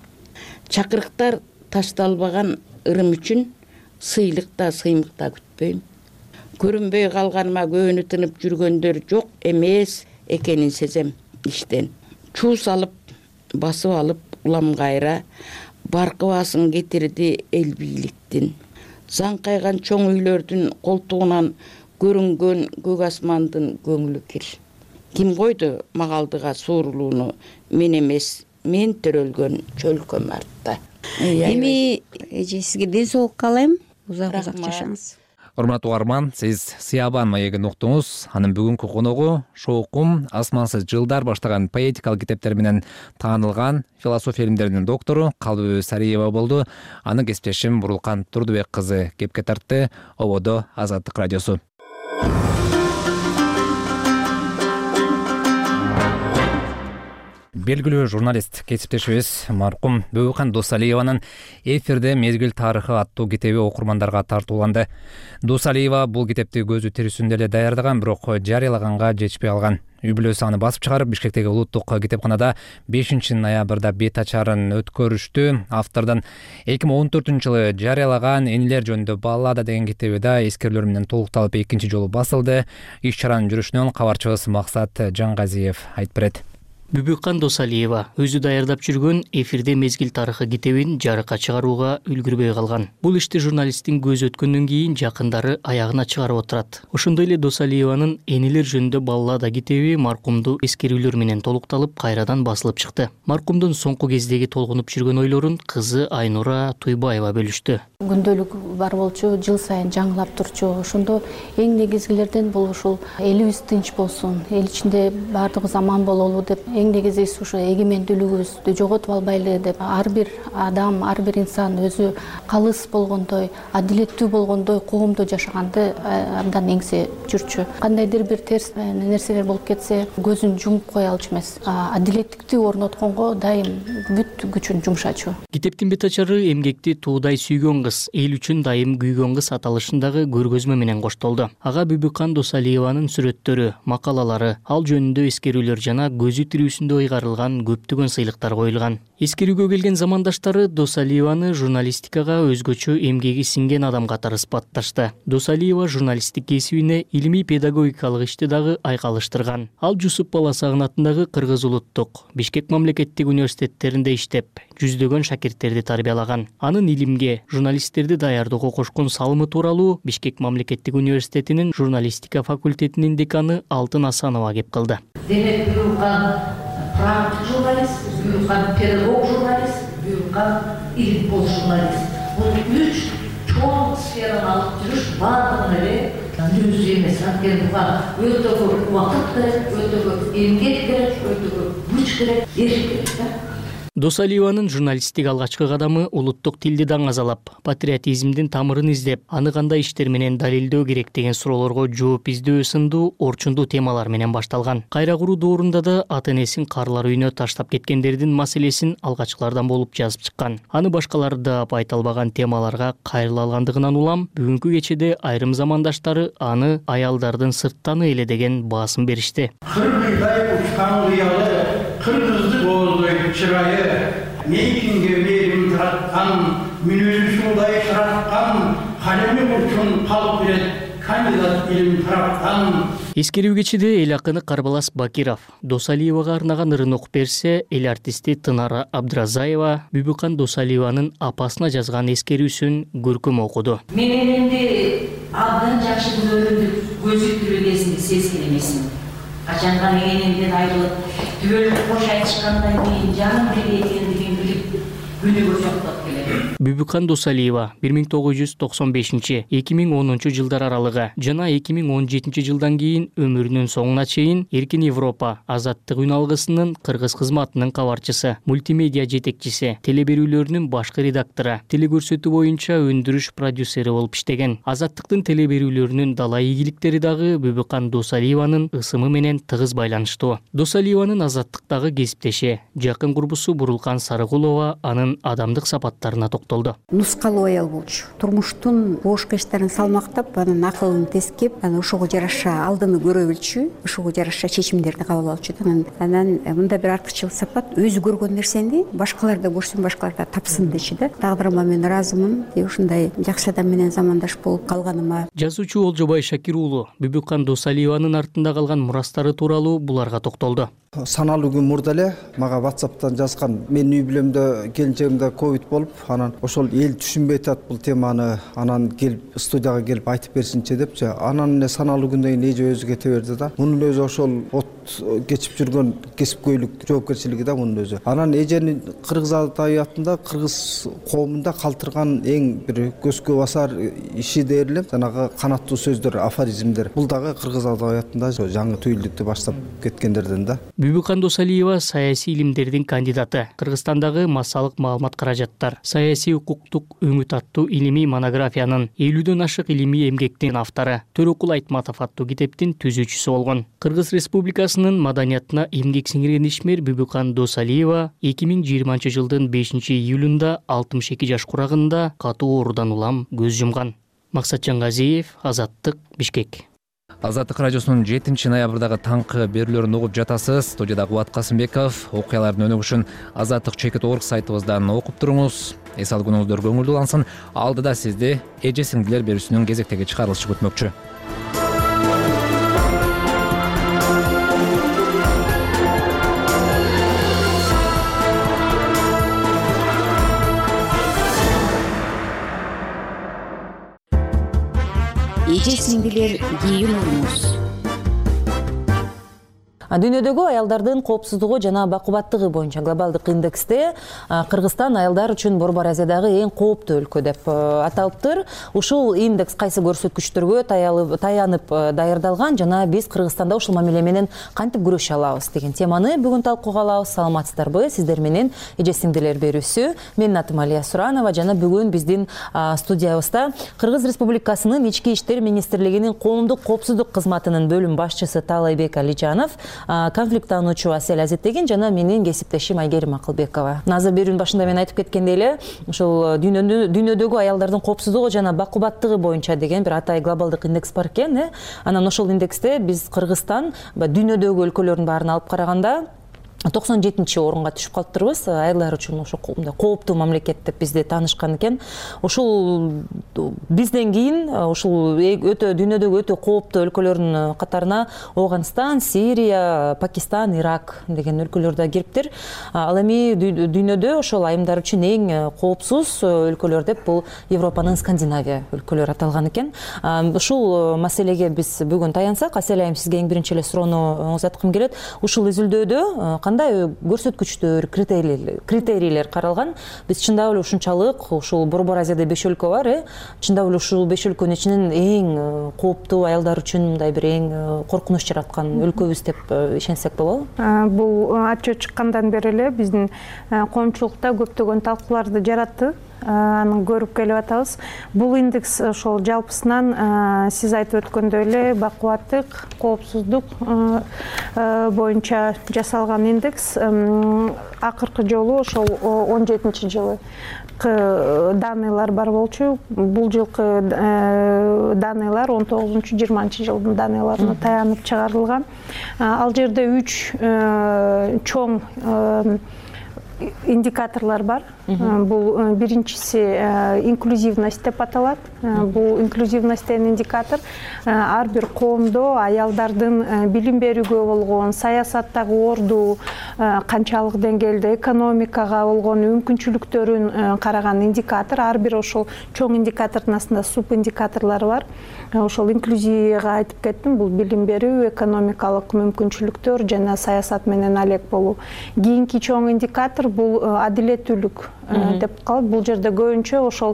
чакырыктар ташталбаган ырым үчүн сыйлыкта, сыймыкта күтпөйм. Көрүнбөй калганыма көөнү тынып жүргөндөр жок эмес экенин сезем иштен. Чуу салып, басып алып улам кайра, баркыбасын кетирди эл бийликтин. Заңкайган чоң үйлөрдүн колтугунан көрүнгөн көк асмандын көңүлү кир. Ким койду магалдыга суурулууну, мен эмес, мен төрөлгөн чөлкөм артта. Эми эже сизге ден соолук каалайм. Узак узак жашаңыз. Урматтуу угарман, сиз Сыябан маегин уктуңуз. Анын бүгүнкү коногу Шоокум асмансыз жылдар баштаган поэтикалык китептер менен таанылган философия илимдеринин доктору Калбыбү Сариева болду. Аны кесиптешим Бурулкан Турдубек кызы кепке тартты. Ободо Азаттык радиосу. Белгилүү журналист кесиптешибиз маркум Бөбүкан Досалиеванын эфирде мезгил тарыхы аттуу китеби окурмандарга тартууланды. Досалиева бул китепти көзү тирүүсүндө эле даярдаган, бирок жарыялаганга жетишпей калган. Үй бүлөсү аны басып чыгарып, Бишкектеги улуттук китепканада бешинчи ноябрда бет ачарын өткөрүштү. Автордун эки миң он төртүнчү жылы жарыялаган Энилер жөнүндө баллада деген китеби да эскерүүлөр менен толукталып экинчи жолу басылды. Иш чаранын жүрүшүнөн кабарчыбыз Максат Жангазиев айтып берет. Бөбүкан Досалиева өзү даярдап жүргөн эфирде мезгил тарыхы китебин жарыкка чыгарууга үлгүрбөй калган. Бул ишти журналисттин көзү өткөндөн кийин жакындары аягына чыгарып отурат. Ошондой эле Досалиеванын Энилер жөнүндө баллада китеби маркумду эскерүүлөр менен толукталып, кайрадан басылып чыкты. Маркумдун соңку кездеги толгунуп жүргөн ойлорун кызы Айнура Туйбаева бөлүштү. Күндөлүк бар болчу, жыл сайын жаңылап турчу. Ошондо эң негизгилерден бул ушул элибиз тынч болсун, эл ичинде баардыгы заман бололу деп, эң негизгиси ушу эгемендүүлүгүбүздү жоготуп албайлы деп, ар бир адам, ар бир инсан өзү калыс болгондой, адилеттүү болгондой коомдо жашаганды абдан эңсе жүрчү. Кандайдыр бир терс нерселер болуп кетсе, көзүн жумуп кое алчу эмес. Адилеттикти орнотконго дайым бүт күчүн жумшачу. Китептин бет ачары эмгекти туудай сүйгөн кыз, эл үчүн дайым күйгөн кыз аталышындагы көргөзмө менен коштолду. Ага Бөбүкан Досалиеванын сүрөттөрү, макалалары, ал жөнүндө эскерүүлөр жана көзү тирүүсүндө ыйгарылган көптөгөн сыйлыктар коюлган. Эскерүүгө келген замандаштары Досалиеваны журналистикага өзгөчө эмгеги сиңген адам катары сыпатташты. Досалиева журналисттик кесибине илимий педагогикалык ишти дагы айкалыштырган. Ал Жусуп Баласагын атындагы Кыргыз улуттук, Бишкек мамлекеттик университеттеринде иштеп, жүздөгөн шакирттерди тарбиялаган. Анын илимге, журналисттерди даярдоого кошкон салымы тууралуу Бишкек мамлекеттик университетинин журналистика факультетинин деканы Алтын Асанова кеп кылды. Демек Бөбүкан практик журналист, Бөбүкан педагог журналист, Бөбүкан илимпоз журналист. Бул үч чоң сфераны алып жүрүш баардыгын эле мүнөз эмес. Анткени буга өтө көп убакыт керек, өтө көп эмгек керек, өтө көп күч керек, эрк керек. Досалиеванын журналисттик алгачкы кадамы улуттук тилди даңазалап, патриотизмдин тамырын издеп, аны кандай иштер менен далилдөө керек деген суроолорго жооп издөө сындуу орчундуу темалар менен башталган. Кайра куруу доорунда да ата энесин карлар үйүнө таштап кеткендердин маселесин алгачкылардан болуп жазып чыккан. Аны башкалар да айта албаган темаларга кайрыла алгандыгынан улам, бүгүнкү кечеде айрым замандаштары аны аялдардын сырттаны эле деген баасын беришти. Kırmızı boğazlı çırayı, meykinge verim taratkan, minözü şuday taratkan, kalemi uçun kalp bilet, kandidat ilim taratkan. Эскерүү кечиде эл акыны Карбалас Бакиров Досалиевага арнаган ырын окуп берсе, эл артисти Тынара Абдразаева Бөбүкан Досалиеванын апасына жазган эскерүүсүн көркөм окуду. Мен элимди абдан жакшы көрүүнү көзү түрү кезинде сезген эмесмин. Качанга энемден айрылып, түбөлүк кош айтышкандан кийин жаным бир экендигин билип, күнүгө жоктоп келем. Бөбүкан Досалиева бир миң тогуз жүз токсон бешинчи — эки миң онунчу жылдар аралыгы жана эки миң он жетинчи жылдан кийин өмүрүнүн соңуна чейин Эркин Европа Азаттык үн алгысынын кыргыз кызматынын кабарчысы, мультимедиа жетекчиси, теле берүүлөрүнүн башкы редактору, теле көрсөтүү боюнча өндүрүш продюсери болуп иштеген. Азаттыктын теле берүүлөрүнүн дала ийгиликтери дагы Бөбүкан Досалиеванын ысымы менен тыгыз байланыштуу. Досалиеванын Азаттыктагы кесиптеши, жакын курбусу Бурулкан Сарыгулова анын адамдык сапаттарына токтолду. Нускалуу аял болчу. Турмуштун бошко иштерин салмактап, анын акылын тескеп, анан ошого жараша алдыны көрө билчү, ошого жараша чечимдерди кабыл алчу. Анан мында бир артыкчыл сапат, өзү көргөн нерсени башкалар да көрсүн, башкалар да тапсын дечи да. Тагдырыма мен ыраазымын. Ушундай жакшы адам менен замандаш болуп калганыма. Жазуучу Олжобай Шакир уулу Бөбүкан Досалиеванын артында калган мурастары тууралуу буларга токтолду. Саналуу күн мурда эле мага WhatsApp'тан жазган, менин үй бүлөмдө келинчегимде ковид болуп, анан ошол эл түшүнбөй атат бул теманы, анан келип студияга келип айтып берсинчи депчи. Анан эле саналуу күндөн кийин эже өзү кете берди да. Мунун өзү ошол от кечип жүргөн кесипкөйлүк жоопкерчилиги да мунун өзү. Анан эженин кыргыз адабиятында, кыргыз коомунда калтырган эң бир көзгө басар иши дээрлик жанагы канаттуу сөздөр, афоризмдер. Бул дагы кыргыз адабиятында жаңы түйүлдүктү баштап кеткендерден да. Бүбүкан Досалиева саясий илимдердин кандидаты. Кыргызстандагы массалык маалымат каражаттар, саясий укуктук үмүт аттуу илимий монографиянын элүүдөн ашык илимий эмгектин автору, Төрөкул Айтматов аттуу китептин түзүүчүсү болгон. Кыргыз Республикасынын маданиятына эмгек сиңирген ишмер Бүбүкан Досалиева эки миң жыйырманчы жылдын бешинчи июлунда алтымыш эки жаш курагында катуу оорудан улам көз жумган. Максатжан Газиев, Азаттык, Бишкек. Азаттык радиосунун жетинчи ноябрдагы таңкы берүүлөрүн угуп жатасыз. Студияда Кубат Касымбеков. Окуялардын өнүгүшүн Азаттык чекит орг сайтыбыздан окуп туруңуз. Эс алгыныңыздар көңүлдүү улансын. Алдыда сизди эже сиңдилер берүүсүнүн кезектеги чыгарылышы күтмөкчү. Эже сиңдилер кийим урмуз. Дүйнөдөгү аялдардын коопсуздугу жана бакубаттыгы боюнча глобалдык индексте Кыргызстан аялдар үчүн Борбор Азиядагы эң кооптуу өлкө деп аталыптыр. Ушул индекс кайсы көрсөткүчтөргө таянып даярдалган жана биз Кыргызстанда ушул мамиле менен кантип күрөшө алабыз деген теманы бүгүн талкууга алабыз. Саламатсыздарбы? Сиздер менен эже сиңдилер берүүсү. Менин атым Алия Суранова жана бүгүн биздин студиябызда Кыргыз Республикасынын Ички иштер министрлигинин коомдук коопсуздук кызматынын бөлүм башчысы Таалайбек Алижанов, конфликттануучу Асель Азиттеген жана менин кесиптешим Айгерим Акылбекова. Азыр берүүнүн башында мен айтып кеткендей эле, ушул дүйнөдөгү аялдардын коопсуздугу жана бакубаттыгы боюнча деген бир атай глобалдык индекс бар экен, э? Анан ошол индексте биз Кыргызстан дүйнөдөгү өлкөлөрдүн баарын алып караганда токсон жетинчи орунга түшүп калыптырбыз. Аялдар үчүн ошо кооптуу мамлекет деп бизди таанышкан экен. Ушул бизден кийин ушул өтө дүйнөдөгү өтө кооптуу өлкөлөрдүн катарына Афганистан, Сирия, Пакистан, Ирак деген өлкөлөр да кириптир. Ал эми дүйнөдө ошол айымдар үчүн эң коопсуз өлкөлөр деп бул Европанын Скандинавия өлкөлөрү аталган экен. Ушул маселеге биз бүгүн таянсак, Асель айым, сизге эң биринчи эле суроону узаткым келет. Ушул изилдөөдө кандай көрсөткүчтөр, критерийлер каралган? Биз чындап эле ушунчалык ушул Борбор Азияда беш өлкө бар, э? Чындап эле ушул беш өлкөнүн ичинен эң кооптуу аялдар үчүн мындай бир эң коркунуч жараткан өлкөбүз деп ишенсек болобу? Бул отчет чыккандан бери эле биздин коомчулукта көптөгөн талкууларды жаратты. Аны көрүп келип атабыз. Бул индекс ошол жалпысынан сиз айтып өткөндөй эле бакубаттык, коопсуздук боюнча жасалган индекс. Акыркы жолу ошол он жетинчи жылы данныйлар бар болчу. Бул жылкы данныйлар он тогузунчу жыйырманчы жылдын данныйларына таянып чыгарылган. Ал жерде үч чоң индикаторлар бар. Бул биринчиси инклюзивность деп аталат. Бул инклюзивность деген индикатор ар бир коомдо аялдардын билим берүүгө болгон, саясаттагы орду, канчалык деңгээлде экономикага болгон мүмкүнчүлүктөрүн караган индикатор. Ар бир ошол чоң индикатордун астында суп индикаторлор бар. Ошол инклюзияга айтып кеттим. Бул билим берүү, экономикалык мүмкүнчүлүктөр жана саясат менен алек болуу. Кийинки чоң индикатор бул адилеттүүлүк деп калат. Бул жерде көбүнчө ошол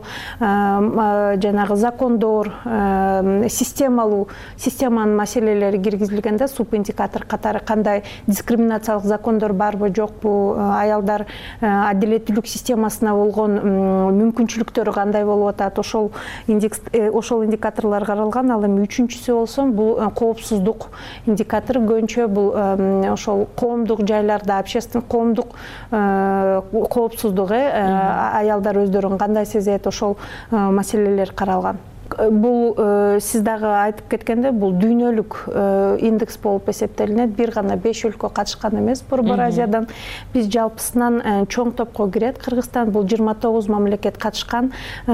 жанагы закондор, системалуу, системанын маселелери киргизилгенде суп индикатор катары кандай дискриминациялык закондор барбы, жокпу, аялдар адилеттүүлүк системасына болгон мүмкүнчүлүктөрү кандай болуп атат, ошол индекс, ошол индикаторлор каралган. Ал эми үчүнчүсү болсо бул коопсуздук индикатору. Көбүнчө бул ошол коомдук жайларда, общественный коомдук коопсуздугу, аялдар өздөрүн кандай сезет, ошол маселелер каралган. бул сиз дагы айтып кеткендей бул дүйнөлүк индекс болуп эсептелинет. Бир гана беш өлкө катышкан эмес Борбор Азиядан. Биз жалпысынан чоң топко кирет. Кыргызстан бул жыйырма тогуз мамлекет катышкан.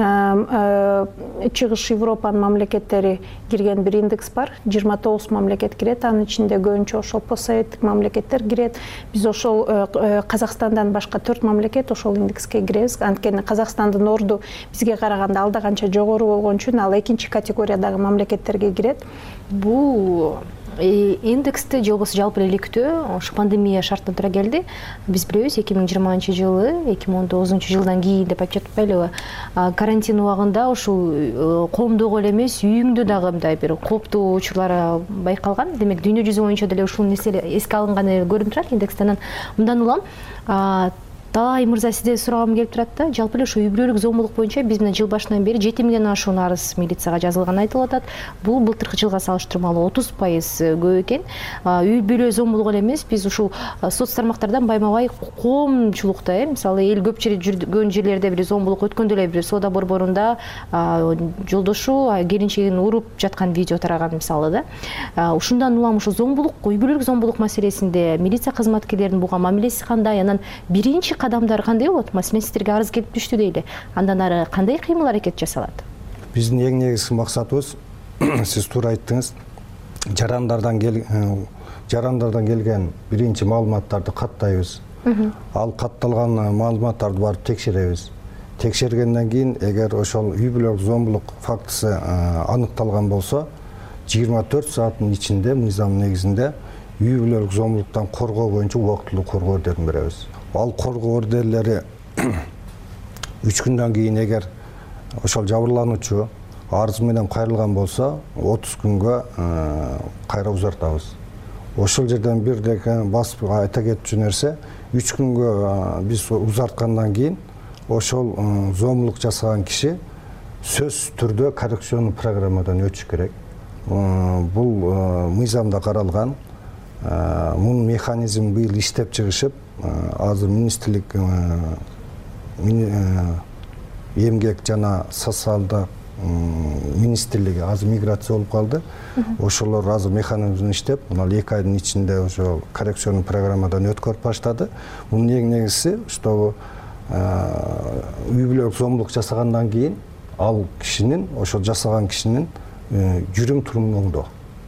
Чыгыш Европанын мамлекеттери кирген бир индекс бар. жыйырма тогуз мамлекет кирет. Анын ичинде көбүнчө ошол постсоветтик мамлекеттер кирет. Биз ошол Казакстандан башка төрт мамлекет ошол индекске киребиз. Анткени Казакстандын орду бизге караганда алда канча жогору болгон үчүн ал экинчи категориядагы мамлекеттерге кирет. Бул индексти же болбосо жалпы эле иликтөө ошо пандемия шартына туура келди. Биз билебиз эки миң жыйырманчы жылы, эки миң он тогузунчу жылдан кийин деп айтып жатпайлыбы, карантин убагында ушул коомдогу эле эмес, үйүңдө дагы мындай бир кооптуу учурлар байкалган. Демек дүйнө жүзү боюнча деле ушул нерсе эске алынганы көрүнүп турат индекстен. Мындан улам Талай мырза сизден сурагым келип турат да, жалпы эле ушу үй бүлөлүк зомбулук боюнча биз мына жыл башынан бери жети миңден ашуун арыз милицияга жазылганы айтылып атат. Бул былтыркы жылга салыштырмалуу отуз пайыз көп экен. Үй бүлө зомбулугу эле эмес, биз ушул соц тармактардан байма-бай коомчулукта, мисалы эл көпчүлүк жүргөн жерлерде бир зомбулук өткөндө эле бир соода борборунда жолдошу келинчегин уруп жаткан видео тараган мисалы да. Ушундан улам ушул зомбулук, үй бүлөлүк зомбулук маселесинде милиция кызматкерлеринин буга мамилеси кандай, анан биринчи кадамдар кандай болот? Маселен сиздерге арыз келип түштү дейли. Андан ары кандай кыймыл аракет жасалат? Биздин эң негизги максатыбыз, сиз туура айттыңыз, жарандардан кел жарандардан келген биринчи маалыматтарды каттайбыз. Ал катталган маалыматтарды барып текшеребиз. Текшергенден кийин, эгер ошол үй бүлөлүк зомбулук фактысы аныкталган болсо, жыйырма төрт сааттын ичинде мыйзам негизинде үй бүлөлүк зомбулуктан коргоо боюнча убактылуу коргоо ордерин беребиз. Ал коргоо ордерлери үч күндөн кийин эгер ошол жабырлануучу арызы менен кайрылган болсо, отуз күнгө кайра узартабыз. Ошол жерден бир деке басып айта кетчү нерсе, үч күнгө биз узарткандан кийин ошол зомбулук жасаган киши сөзсүз түрдө коррекционный программадан өтүш керек. Бул мыйзамда каралган. Мунун механизм быйыл иштеп чыгышып, азыр министрлик эмгек жана социалдык министрлиги азыр миграция болуп калды. Ошолор азыр механизм иштеп, мына эки айдын ичинде ошо коррекционный программадан өткөрүп баштады. Мунун эң негизиси, что үй бүлөлүк зомбулук жасагандан кийин ал кишинин, ошол жасаган кишинин жүрүм турумун оңдоо.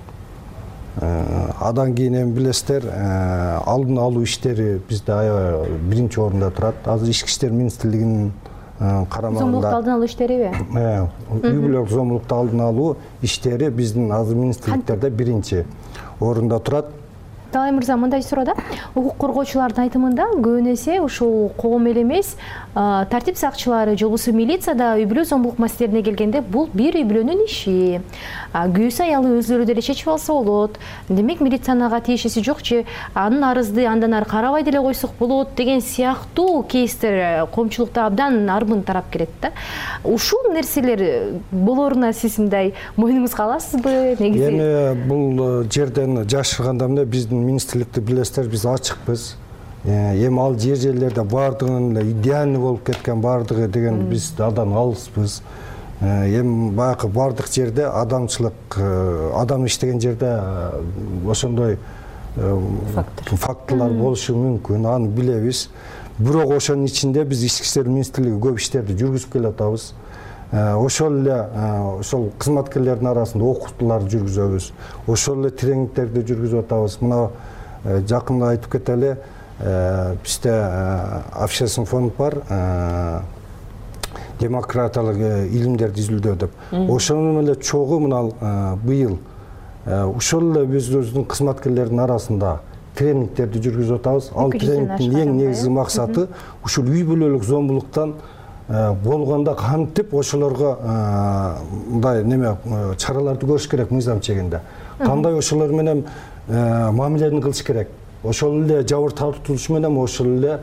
Адан кийин эми билесиздер, алдын алуу иштери бизде аябай биринчи орунда турат. Азыр ички иштер министрлигинин карамагында зомбулукту алдын алуу иштериби? Үй бүлөлүк зомбулукту алдын алуу иштери биздин азыр министрликтерде биринчи орунда турат. Талай мырза, мындай суроо да. Укук коргоочулардын айтымында көбүн эсе ушул коом эле эмес, тартип сакчылары же болбосо милицияда үй бүлө зомбулук маселелерине келгенде бул бир үй бүлөнүн иши. Күйөөсү аялы өзлөрү деле чечип алса болот. Демек милицияга ага тиешеси жок же, анын арызды андан ары карабай деле койсок болот деген сыяктуу кейстер коомчулукта абдан арбын тарап келет да. Ушул нерселер болоруна сиз мындай мойнуңузга аласызбы? Негизи эми бул жерден жашырганда эмне биздин министрликти билесиздер, биз ачыкпыз. Эми ал жер жерлерде баардыгынын эле идеальный болуп кеткен баардыгы деген биз адан алыспыз. Эми баягы баардык жерде адамчылык, адам иштеген жерде ошондой фактылар болушу мүмкүн, аны билебиз. Бирок ошонун ичинде биз ички иштер министрлиги көп иштерди жүргүзүп келатабыз. Ошол эле ошол кызматкерлердин арасында окутууларды жүргүзөбүз. Ошол эле тренингтерди жүргүзүп атабыз. Мына жакында айтып кетели, бизде общественный фонд бар, демократиялык илимдерди изилдөө деп. Ошонун эле чогуу мына быйыл ошол эле өзүбүздүн кызматкерлердин арасында тренингтерди жүргүзүп атабыз. Ал тренингдин эң негизги максаты ушул үй бүлөлүк зомбулуктан болгондо кантип ошолорго мындай неме чараларды көрүш керек мыйзам чегинде. Кандай ошолор менен мамилени кылыш керек. Ошол эле жабыр тартуулуш менен ошол эле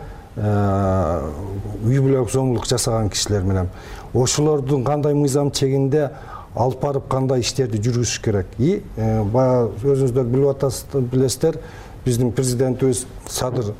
үй бүлөлүк зомбулук жасаган кишилер менен ошолордун кандай мыйзам чегинде алып барып кандай иштерди жүргүзүш керек. И баягы өзүңүздөр билип атасыздар, билесиздер, биздин президентибиз Садыр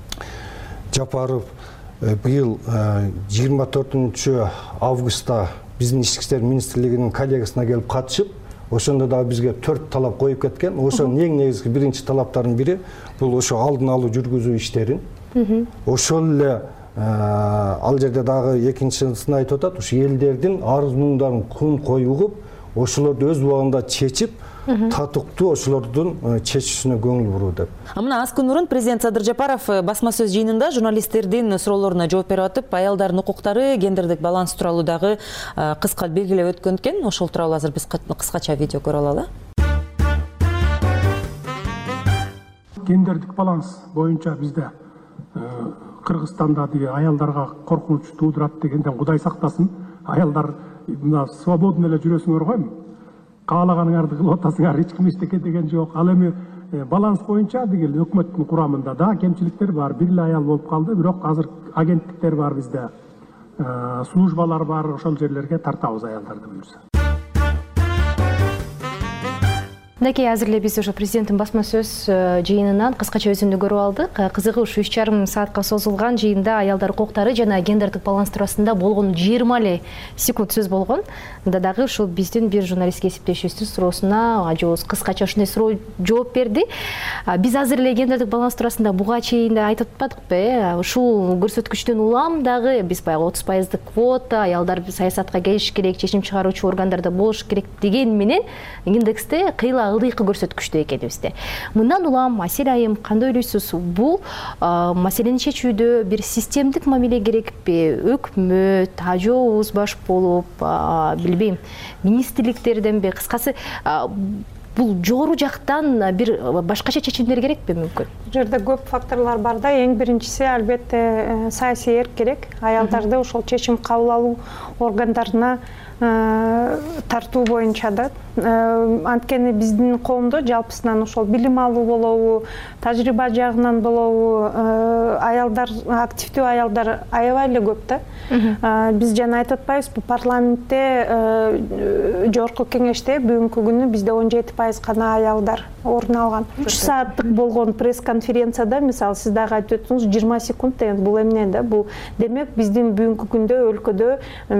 Жапаров быйыл жыйырма төртүнчү августта биздин ички иштер министрлигинин коллегиясына келип катышып, ошондо дагы бизге төрт талап коюп кеткен. Ошонун эң негизги биринчи талаптарынын бири бул ошо алдын алуу жүргүзүү иштерин. Ошол эле ал жерде дагы экинчисин айтып атат, ушу элдердин арыз муңдарын күн коюп угуп, ошолорду өз убагында чечип, татыктуу ошолордун чечүүсүнө көңүл буруу деп. Мына аз күн мурун президент Садыр Жапаров басма сөз жыйынында журналисттердин суроолоруна жооп берип атып, аялдардын укуктары, гендердик баланс тууралуу дагы кыска белгилеп өткөн экен. Ошол тууралуу азыр биз кыскача видео көрө алалы. Гендердик баланс боюнча бизде Кыргызстанда деги аялдарга коркунуч туудурат дегенден Кудай сактасын. Аялдар мына свободно эле жүрөсүңөр койм. Каалаганыңарды кылып атасыңар, эч ким эчтеке деген жок. Ал эми баланс боюнча деги өкмөттүн курамында да кемчиликтер бар. Бир эле аял болуп калды, бирок азыр агенттиктер бар бизде. Службалар бар, ошол жерлерге тартабыз аялдарды буюрса. Мынакей азыр эле биз ошо президенттин басма сөз жыйынынан кыскача өзүндү көрүп алдык. Кызыгы ушу үч жарым саатка созулган жыйында аялдар укуктары жана гендердик баланс туурасында болгон жыйырма эле секунд сөз болгон. Мында дагы ушул биздин бир журналист кесиптешибиздин суроосуна ажообуз кыскача ушундай суроо жооп берди. Биз азыр эле гендердик баланс туурасында буга чейин да айтып атпадыкпы? Ушул көрсөткүчтөн улам дагы биз баягы отуз пайыздык квота, аялдар саясатка келиш керек, чечим чыгаруучу органдарда болуш керек деген менен индексте кыйла ылдыйкы көрсөткүчтө экенибизде. Мындан улам Асель айым кандай ойлойсуз? Бул маселени чечүүдө бир системдик мамиле керекпи? Өкмөт, ажообуз баш болуп, билбейм, министрликтерденби, кыскасы бул жогору жактан бир башкача чечимдер керекпи мүмкүн? Бул жерде көп факторлор бар да. Эң биринчиси албетте саясий эрк керек. Аялдарды ошол чечим кабыл алуу органдарына тартуу боюнча да. Анткени биздин коомдо жалпысынан ошол билим алуу болобу, тажрыйба жагынан болобу, аялдар, активдүү аялдар аябай эле көп да. Биз жана айтып атпайбызбы, парламентте жогорку кеңеште бүгүнкү күнү бизде он жети пайыз гана аялдар орун алган. үч сааттык болгон пресс-конференцияда, мисалы, сиз дагы айтып өттүңүз, жыйырма секунд деген бул эмне да? Бул демек биздин бүгүнкү күндө өлкөдө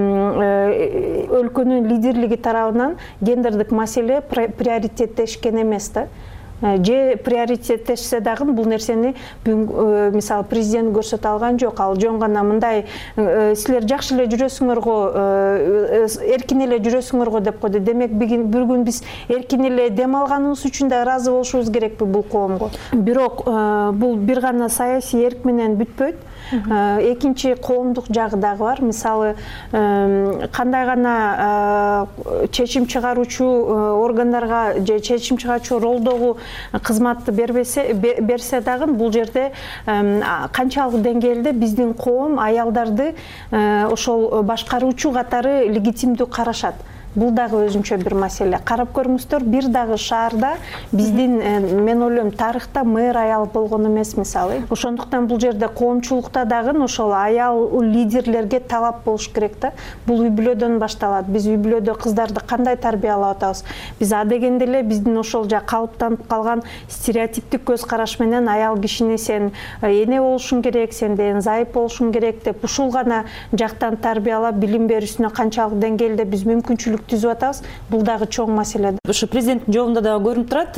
өлкөнүн лидерлиги тарабынан гендердик маселе приоритеттешкен эмес да. Же приоритеттешсе дагы бул нерсени мисалы президент көрсөтө алган жок. Ал жөн гана мындай силер жакшы эле жүрөсүңөр го, эркин эле жүрөсүңөр го деп койду. Демек bir күн биз эркин эле дем алганыбыз үчүн да ыраазы болушубуз керекпи бул коомго. Бирок бул бир гана саясий эрк менен бүтпөйт. Экинчи коомдук жагы дагы бар. Мисалы, кандай гана чечим чыгаруучу органдарга же чечим чыгаруучу ролдогу кызматты бербесе берсе дагы бул жерде канчалык деңгээлде биздин коом аялдарды ошол башкаруучу катары легитимдүү карашат. Бул дагы өзүнчө бир маселе. Карап көрүңүздөр, бир дагы шаарда биздин, мен ойлойм, тарыхта мэр аял болгон эмес, мисалы. Ошондуктан бул жерде коомчулукта дагы ошол аял лидерлерге талап болуш керек да. Бул үй бүлөдөн башталат. Биз үй бүлөдө кыздарды кандай тарбиялап атабыз? Биз а дегенде эле биздин ошол жа калыптанып калган стереотиптик көз караш менен аял кишини сен эне болушуң керек, сен деген зайып болушуң керек деп ушул гана жактан тарбиялап билим берүүсүнө канчалык деңгээлде биз мүмкүнчүлүк түзүп атабыз, бул дагы чоң маселе. Ушу президенттин жообунда дагы көрүнүп турат.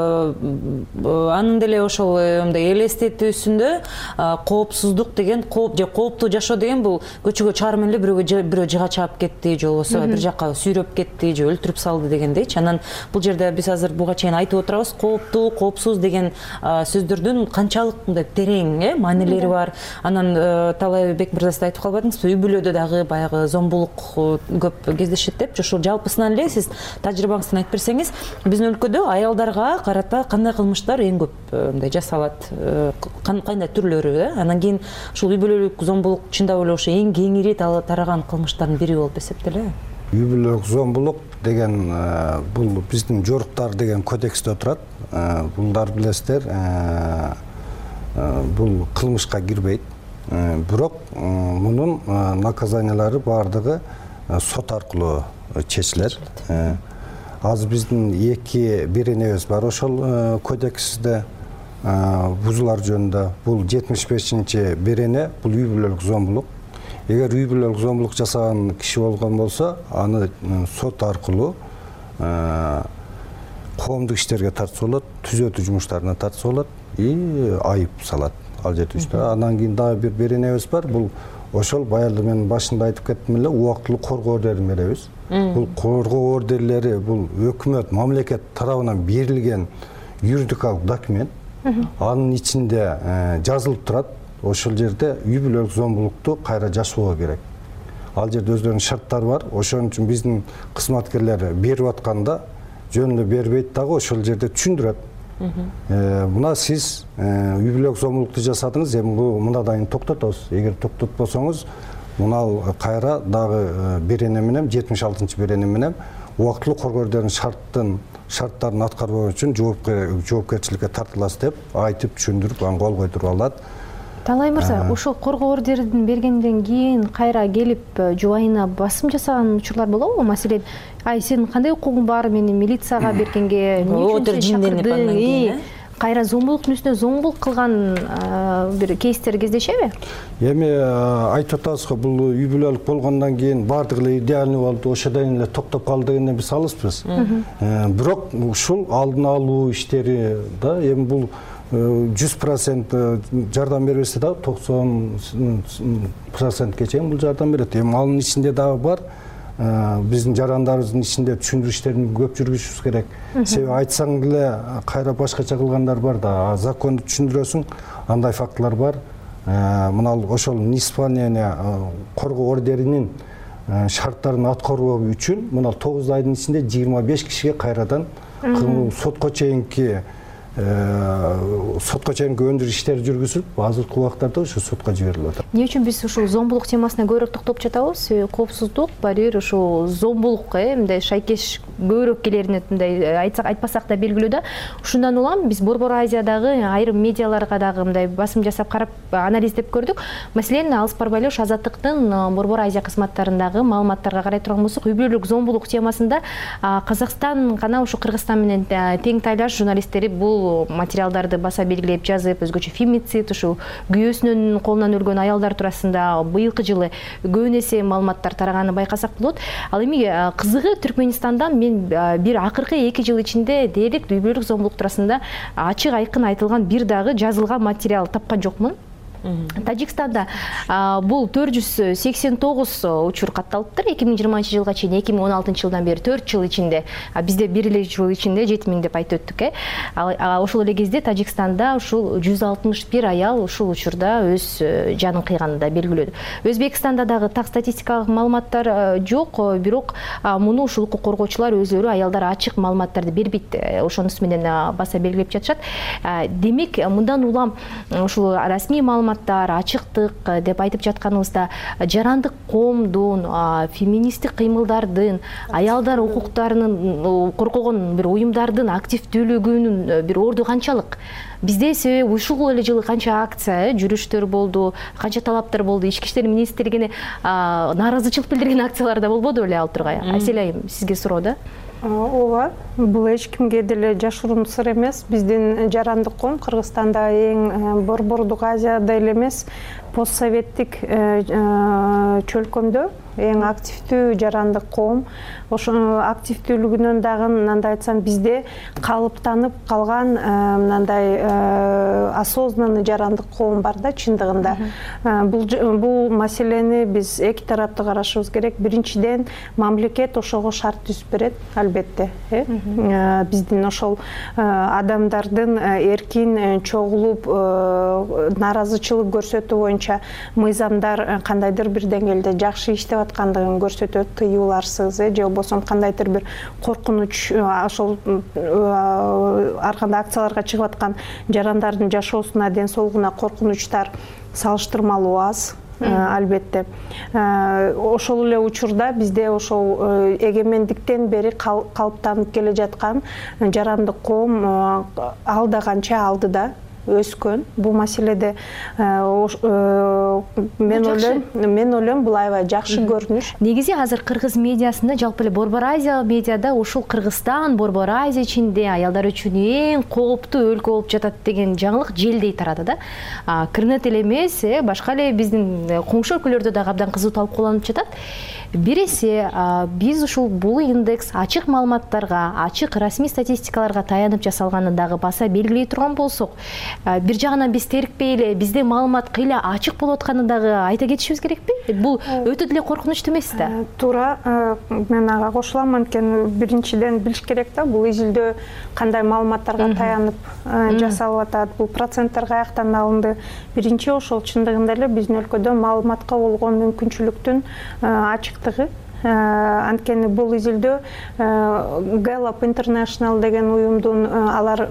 Анын деле ошол мындай элестетүүсүндө коопсуздук деген, кооп же кооптуу жашоо деген бул көчөгө чыгарып эле бирөөгө бирөө жыга чаап кетти, же болбосо бир жакка сүйрөп кетти, же өлтүрүп салды дегендейчи. Анан бул жерде биз азыр буга чейин айтып отурабыз, кооптуу, коопсуз деген сөздөрдүн канчалык мындай терең э маанилери бар. Анан Талайбек мырза сиз айтып калбадыңызбы, үй бүлөдө дагы баягы зомбулук көп кездешет деп. Ошол жалпысынан эле сиз тажрыйбаңыздан айтып берсеңиз, биздин өлкөдө аялдарга карата кандай кылмыштар эң көп мындай жасалат, кандай түрлөрү, э? Анан кийин ушул үй бүлөлүк зомбулук чындап эле ошо эң кеңири тараган кылмыштардын бири болуп эсептелеби? Үй бүлөлүк зомбулук деген бул биздин жоруктар деген кодексте турат. Булдар билесиздер, бул кылмышка кирбейт. Бирок мунун наказаниялары бардыгы сот аркылуу чечилет. Азыр биздин эки беренебиз бар ошол кодексте бузулар жөнүндө. Бул жетимиш бешинчи берене, бул үй бүлөлүк зомбулук. эгер үй бүлөлүк зомбулук жасаган киши болгон болсо, аны сот аркылуу коомдук иштерге тартса болот, түзөтүү жумуштарына тартса болот и айып салат ал жерде. Андан кийин дагы бир беренебиз бар. Бул ошол баягы мен башында айтып кеттим эле, убактылуу коргоо ордерин беребиз. Бул коргоо ордерлери бул өкмөт, мамлекет тарабынан берилген юридикалык документ. Анын ичинде жазылып турат, ошол жерде үй бүлөлүк зомбулукту кайра жашоого керек. Ал жерде өздөрүнүн шарттары бар. Ошон үчүн биздин кызматкерлер берип атканда жөн эле бербейт дагы, ошол жерде түшүндүрөт. Мына сиз үй бүлөлүк зомбулукту жасадыңыз, эми мынадайын токтотобуз. Эгер токтотпосоңуз, мына кайра дагы берене менен, жетимиш алтынчы берене менен убактылуу коргоо ордеринин шарттын шарттарын аткарбоо үчүн жоопкерчиликке тартыласыз деп айтып түшүндүрүп, аны кол койдуруп алат. Талай мырза, ошол коргоо ордерин бергенден кийин кайра келип жубайына басым жасаган учурлар болобу? Маселен, ай сенин кандай укугуң бар, мени милицияга бергенге, эмне үчүн сен чакырдың? Кайра зомбулуктун үстүнө зомбулук кылган бир кейстер кездешеби? Эми айтып атабыз го, бул үй бүлөлүк болгондон кийин бардыгы эле идеальный болду, ошодон эле токтоп калды дегенден биз алыспыз. Бирок ушул алдын алуу иштери да, эми бул жүз процент жардам бербесе дагы токсон процентке чейин бул жардам берет. Эми анын ичинде дагы бар, биздин жарандарыбыздын ичинде түшүндүрүү иштерин көп жүргүзүшүбүз керек. Себеби айтсаң деле кайра башкача кылгандар бар да, законду түшүндүрөсүң, андай фактылар бар. Мына ошол неисполнение коргоо ордеринин шарттарын аткаруу үчүн мына тогуз айдын ичинде жыйырма беш кишиге кайрадан сотко чейинки сотко чейинки өндүрүү иштери жүргүзүлүп, азыркы убактарда ушу сотко жиберилип атат. Эмне үчүн биз ушул зомбулук темасына көбүрөөк токтоп жатабыз? Коопсуздук, барьер, ушул зомбулук, мындай шайкеш көбүрөөк келерин мындай айтсак айтпасак да белгилүү да. Ушундан улам биз Борбор Азиядагы айрым медиаларга дагы мындай басым жасап карап анализдеп көрдүк. Маселен, алыс барбай эле ушу Азаттыктын Борбор Азия кызматтарындагы маалыматтарга карай турган болсок, үй бүлөлүк зомбулук темасында Казакстан гана ушу Кыргызстан менен тең тайлаш журналисттери бул материалдарды баса белгилеп жазып, өзгөчө фемицид, ушу күйөөсүнүн колунан өлгөн аялдар туурасында быйылкы жылы көбүн эсе маалыматтар тараганы байкасак болот. Ал эми кызыгы Түркмөнстанда мен бир акыркы эки жыл ичинде дээрлик үй бүлөлүк зомбулук туурасында ачык айкын айтылган бир дагы жазылган материал тапкан жокмун. Тажикстанда бул төрт жүз сексен тогуз учур катталыптыр. эки миң жыйырманчы жылга чейин, эки миң он алтынчы жылдан бери төрт жыл ичинде, бизде бир эле жыл ичинде жети миң деп айтып өттүк, э. Ошол эле кезде Тажикстанда ушул жүз алтымыш бир аял ушул учурда өз жанын кыйганы да белгилүү. Өзбекстанда дагы так статистикалык маалыматтар жок, бирок муну ушул укук коргоочулар өзлөрү аялдар ачык маалыматтарды бербейт, ошонусу менен баса белгилеп жатышат. Демек, мындан улам ушул расмий маалыматтар, ачыктык деп айтып жатканыбызда жарандык коомдун, феминисттик кыймылдардын, аялдар укуктарынын коргогон бир уюмдардын активдүүлүгүнүн бир орду канчалык? Бизде себеби ушул эле жылы канча акция, жүрүштөр болду, канча талаптар болду, ички иштер министрлигине нааразычылык билдирген акциялар да болбоду беле ал тургай? Асель айым, сизге суроо да. Ооба, бул эч кимге деле жашыруун сыр эмес. Биздин жарандык коом Кыргызстанда эң Борбордук Азияда эле эмес, постсоветтик чөлкөмдө эң активдүү жарандык коом. Ошо активдүүлүгүнөн дагы мындай айтсам, бизде калыптанып калган мындай осознанный жарандык коом бар да чындыгында. Бул бул маселени биз эки тарапты карашыбыз керек. Биринчиден, мамлекет ошого шарт түзүп берет, албетте, э. Биздин ошол адамдардын эркин чогулуп нааразычылык көрсөтүү боюнча мыйзамдар кандайдыр бир деңгээлде жакшы иштеп аткандыгын көрсөтөт, тыюуларсыз, э, же болбосо кандайдыр бир коркунуч, ошол ар кандай акцияларга чыгып аткан жарандардын жашоосуна, ден соолугуна коркунучтар салыштырмалуу аз. Албетте. Ошол эле учурда бизде ошол эгемендиктен бери калыптанып келе жаткан жарандык коом ал да канча алдыда. өскөн бул маселеде. Мен ойлойм, мен ойлойм бул аябай жакшы көрүнүш. Негизи азыр кыргыз медиасында, жалпы эле Борбор Азия медиада ушул Кыргызстан Борбор Азия ичинде аялдар үчүн эң кооптуу өлкө болуп жатат деген жаңылык желдей тарады да. Кырнет эле эмес, башка эле биздин коңшу өлкөлөрдө да абдан кызуу талкууланып жатат. Бир эсе биз ушул бул индекс ачык маалыматтарга, ачык расмий статистикаларга таянып жасалганын дагы баса белгилей турган болсок, бир жагынан биз терикпей эле бизде маалымат кыйла ачык болуп атканын дагы айта кетишибиз керекпи? Бул өтө деле коркунучтуу эмес да. Туура, мен ага кошулам. Анткени биринчиден билиш керек да, бул изилдөө кандай маалыматтарга таянып жасалып атат, бул проценттер каяктан алынды. Биринчи ошол чындыгында эле биздин өлкөдө маалыматка болгон мүмкүнчүлүктүн ачыктыгы. Анткени бул изилдөө Gallup International деген уюмдун алар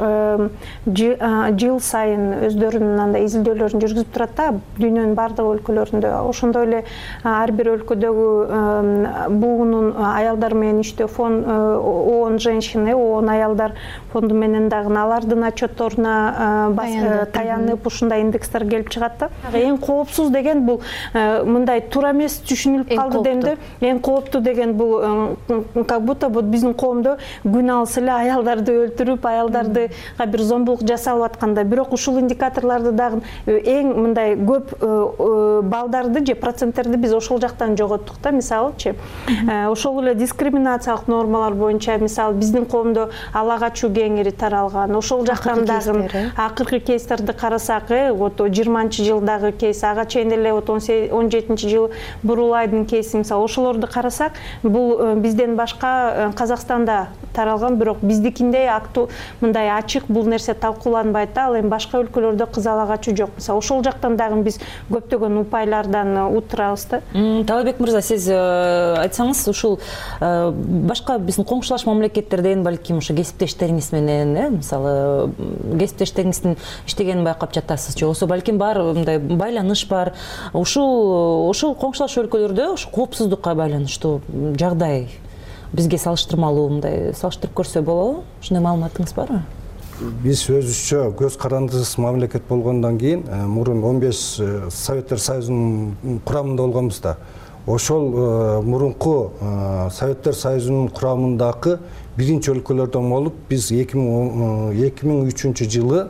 жыл сайын өздөрүнүн андай изилдөөлөрүн жүргүзүп турат да, дүйнөнүн бардык өлкөлөрүндө. Ошондой эле ар бир өлкөдөгү буунун аялдар менен иштөө фонд ООН женщины, ООН аялдар фонду менен дагы алардын отчетторуна таянып ушундай индекстер келип чыгат да. Эң коопсуз деген бул мындай туура эмес түшүнүлүп калды дейм да. Эң кооптуу деген бул как будто вот биздин коомдо күн алыс эле аялдарды өлтүрүп, аялдардыга бир зомбулук жасалып атканда, бирок ушул индикаторлорду дагы эң мындай көп балдарды же проценттерди биз ошол жактан жоготтук да. Мисалычы, ошол эле дискриминациялык нормалар боюнча, мисалы биздин коомдо ала качуу кеңири таралган. Ошол жактан дагы акыркы кейстерди карасак, вот жыйырманчы жылдагы кейс, ага чейин эле вот он жетинчи жыл Бурулайдын кейси, мисалы ошолорду карасак, бул бизден башка Казакстанда таралган, бирок биздикиндей актуу мындай ачык бул нерсе талкууланбайт да. Ал эми башка өлкөлөрдө кыз ала качуу жок. Мисалы ошол жактан дагы биз көптөгөн упайлардан утурабыз да. Талабек мырза, сиз айтсаңыз, ушул башка биздин коңшулаш мамлекеттерден балким ушу кесиптештериңиз менен, мисалы кесиптештериңиздин иштегенин байкап жатасыз же, болсо балким бар мындай байланыш бар. Ушул ушул коңшулаш өлкөлөрдө ушу коопсуздукка байланыштуу жагдай бизге салыштырмалуу мындай салыштырып көрсө болобу? Ушундай маалыматыңыз барбы? Биз өзүбүзчө көз карандысыз мамлекет болгондон кийин мурун он беш Советтер Союзунун курамында болгонбуз да. Ошол мурунку Советтер Союзунун курамындагы биринчи өлкөлөрдөн болуп, биз эки миң үчүнчү жылы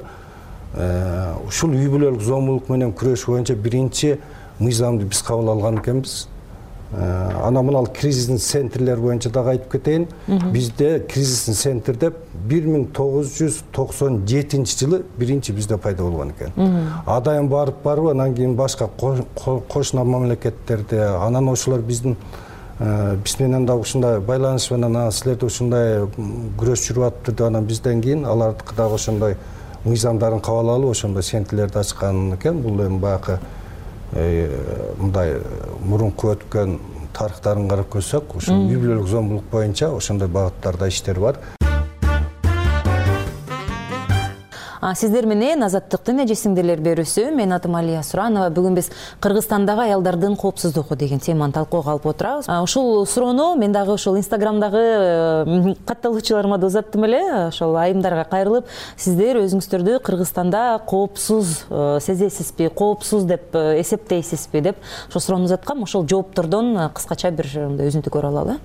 ушул үй бүлөлүк зомбулук менен күрөш боюнча биринчи мыйзамды биз кабыл алган экенбиз. Ана мынал кризистин центрлер боюнча дагы айтып кетейин. Бизде кризистин центр деп бир миң тогуз жүз токсон жетинчи жылы биринчи бизде пайда болгон экен. Адайын барып барып, анан кийин башка кошуна мамлекеттерде, анан ошолор биздин биз менен да ушундай байланыш менен силерде ушундай күрөш жүрүп атыптыр деп, анан бизден кийин алардыкы дагы ошондой мыйзамдарын кабыл алып, ошондой центрлерди ачкан экен. Бул эми баягы мындай мурунку өткөн тарыхтарын карап көрсөк, ушул үй бүлөлүк зомбулук боюнча ошондой багыттарда иштер бар. Сиздер менен Азаттыктын эжесиңдерлер берүүсү. Мен атым Алия Суранова. Бүгүн биз Кыргызстандагы аялдардын коопсуздугу деген теманы талкууга алып отурабыз. Ушул суроону мен дагы ушул Инстаграмдагы катталуучуларыма да узаттым эле. Ошол айымдарга кайрылып, сиздер өзүңүздөрдү Кыргызстанда коопсуз сезесизби, коопсуз деп эсептейсизби деп ошол суроону узаткам. Ошол жооптордон кыскача бир өзүнтү көрө алалы.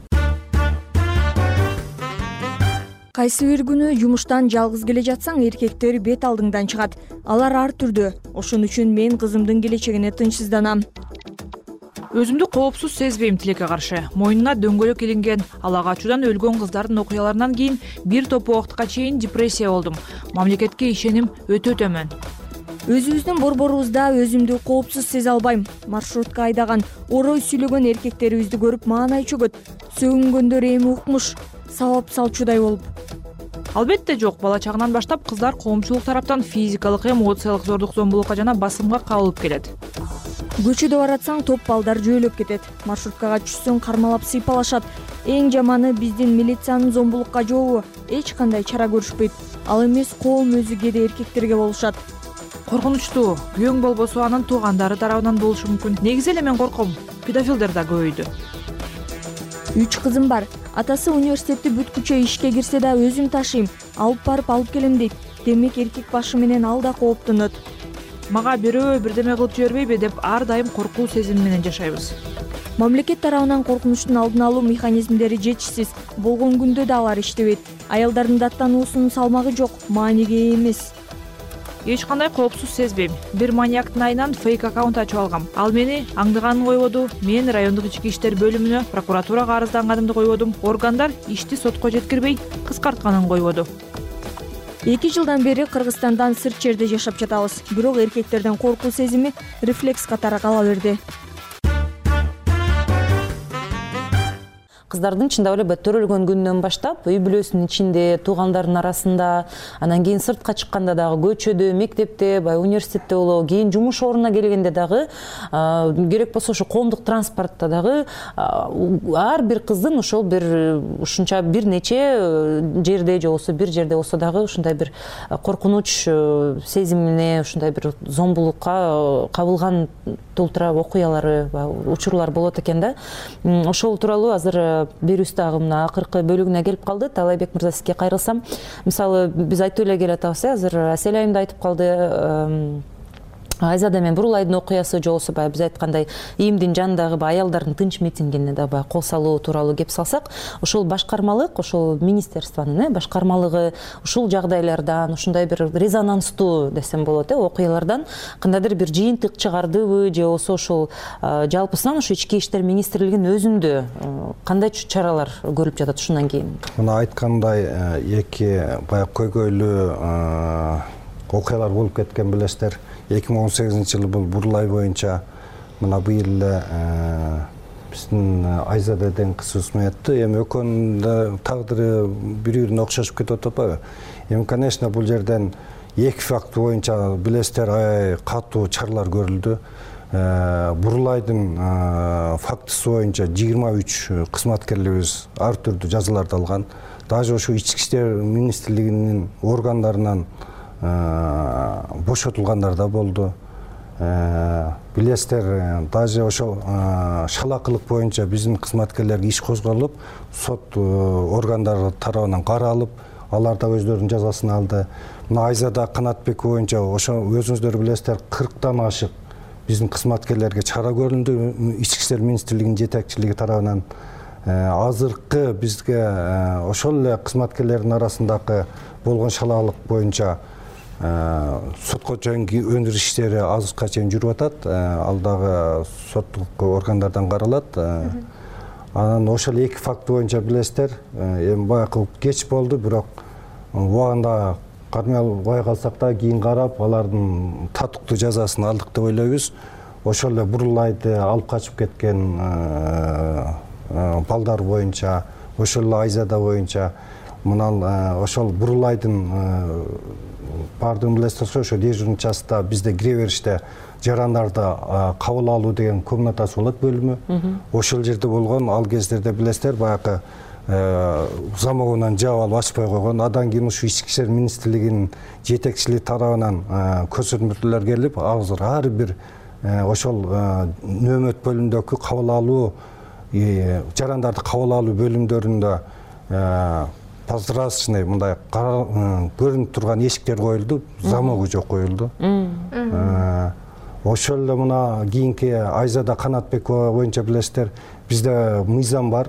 Кайсы бир күнү жумуштан жалгыз келе жатсаң, эркектер бет алдыңдан чыгат. Алар ар түрдүү. Ошон үчүн мен кызымдын келечегине тынчсызданам. Өзүмдү коопсуз сезбейм тилекке каршы. Мойнуна дөңгөлөк илинген, ала качуудан өлгөн кыздардын окуяларынан кийин бир топ убакытка чейин депрессия болдум. Мамлекетке ишеним өтө төмөн. Өзүбүздүн борборубузда өзүмдү коопсуз сезе албайм. Маршрутка айдаган, орой сүйлөгөн эркектерибизди көрүп маанай чөгөт. Сөгүнгөндөр эми укмуш, сабап салчудай болуп. Албетте жок. Бала чагынан баштап кыздар коомчулук тараптан физикалык, эмоциялык зордук, зомбулукка жана басымга кабылып келет. Көчөдө баратсаң, топ балдар жөөлөп кетет. Маршруткага түшсөң, кармалап сыйпалашат. Эң жаманы биздин милициянын зомбулукка жообу эч кандай чара көрүшпөйт. Ал эмес, коом өзү кээде эркектерге болушат. Коркунучтуу. Күйөөң болбосо анын туугандары тарабынан болушу мүмкүн. Негизи эле мен корком. Педофилдер да көбөйдү. Үч кызым бар. Атасы университетти бүткүчө ишке кирсе да өзүм ташыйм, алып барып алып келем дейт. Демек эркек башы менен ал да кооптонот. Мага бирөө бирдеме кылып жибербейби деп ар дайым коркуу сезими менен жашайбыз. Мамлекет тарабынан коркунучтун алдын алуу механизмдери жетишсиз. Болгон күндө да алар иштебейт. Аялдардын даттануусунун салмагы жок, мааниге ээ эмес. Эч кандай коопсуз сезбейм. Бир маньяктын айынан фейк аккаунт ачып алгам. Ал мени аңдыганын койбоду. Мен райондук ички иштер бөлүмүнө прокуратурага арызданганымды койбодум. Органдар ишти сотко жеткирбей кыскартканын койбоду. эки жылдан бери Кыргызстандан сырт жерде жашап жатабыз. Бирок эркектерден коркуу сезими рефлекс катары кала берди. Кыздардын чындап эле төрөлгөн күнүнөн баштап үй бүлөсүнүн ичинде, туугандардын арасында, анан кийин сыртка чыкканда дагы, көчөдө, мектепте, баягы университетте болобу, кийин жумуш ордуна келгенде дагы, керек болсо ушу коомдук транспортто дагы ар бир кыздын ошол бир ушунча бир нече жерде же болбосо бир жерде болсо дагы ушундай бир коркунуч сезимине, ушундай бир зомбулукка кабылган тултура окуялары, учурлар болот экен да. Ошол тууралуу азыр берүүбүз дагы мына акыркы бөлүгүнө келип калды. Талайбек мырза, сизге кайрылсам, мисалы биз айтып эле келатабыз, азыр Асель айым да айтып калды. Айзада мен Бурулайдын окуясы же болбосо баягы биз айткандай ийимдин жанындагы баягы аялдардын тынч митингине да баягы кол салуу тууралуу кеп салсак, ошол башкармалык, ошол министерствонун башкармалыгы ушул жагдайлардан, ушундай бир резонанстуу десем болот, окуялардан кандайдыр бир жыйынтык чыгардыбы же болбосо ошол жалпысынан ушу ички иштер министрлигинин өзүндө кандай чаралар көрүлүп жатат ушундан кийин? Мына айткандай эки баягы көйгөйлүү окуялар болуп кеткен билесиздер. эки миң он сегизинчи жылы бул Бурулай боюнча, мына быйыл эле биздин Айзада деген кызыбыз өтү. Эми экөөнүн да тагдыры бири-бирине окшошуп кетип атпайбы? Эми, конечно, бул жерден эки факт боюнча билесиздер, аябай катуу чаралар көрүлдү. Бурулайдын фактысы боюнча жыйырма үч кызматкерлерибиз ар түрдүү жазаларды алган. Даже ошо ички иштер министрлигинин органдарынан бошотулгандар да болду. Билесиздер, даже ошол шалакылык боюнча биздин кызматкерлерге иш козголуп, сот органдары тарабынан каралып, алар да өздөрүнүн жазасын алды. Мына Айзада Канатбек боюнча ошо өзүңүздөр билесиздер, кырктан ашык биздин кызматкерлерге чара көрүлдү. Ички иштер министрлигинин жетекчилиги тарабынан азыркы бизге ошол эле кызматкерлердин арасындагы болгон шалаалык боюнча сотко чейинки өндүрүш иштери азыркыга чейин жүрүп атат. Ал дагы соттук органдардан каралат. Анан ошол эки факт боюнча билесиздер, эми баягы кеч болду, бирок убагында кармай албай калсак да кийин карап алардын татыктуу жазасын алдык деп ойлойбуз. Ошол эле Бурулайды алып качып кеткен балдар боюнча, ошол эле Айзада боюнча, мына ошол Бурулайдын бардыгын билесиз, ошо дежурный частта бизде кире бериште жарандарды кабыл алуу деген комнатасы болот, бөлүмү. Ошол жерде болгон, ал кездерде билесиздер, баягы замогунан жаап алып ачпай койгон. Андан кийин ушу ички иштер министрлигинин жетекчилиги тарабынан көрсөтмөлөр келип, азыр ар бир ошол нөөмөт бөлүмүндөгү кабыл алуу, жарандарды кабыл алуу бөлүмдөрүндө прозрачный мындай көрүнүп турган эшиктер коюлду, замогу жок коюлду. Ошол эле мына кийинки Айзада Канатбек боюнча билесиздер, бизде мыйзам бар,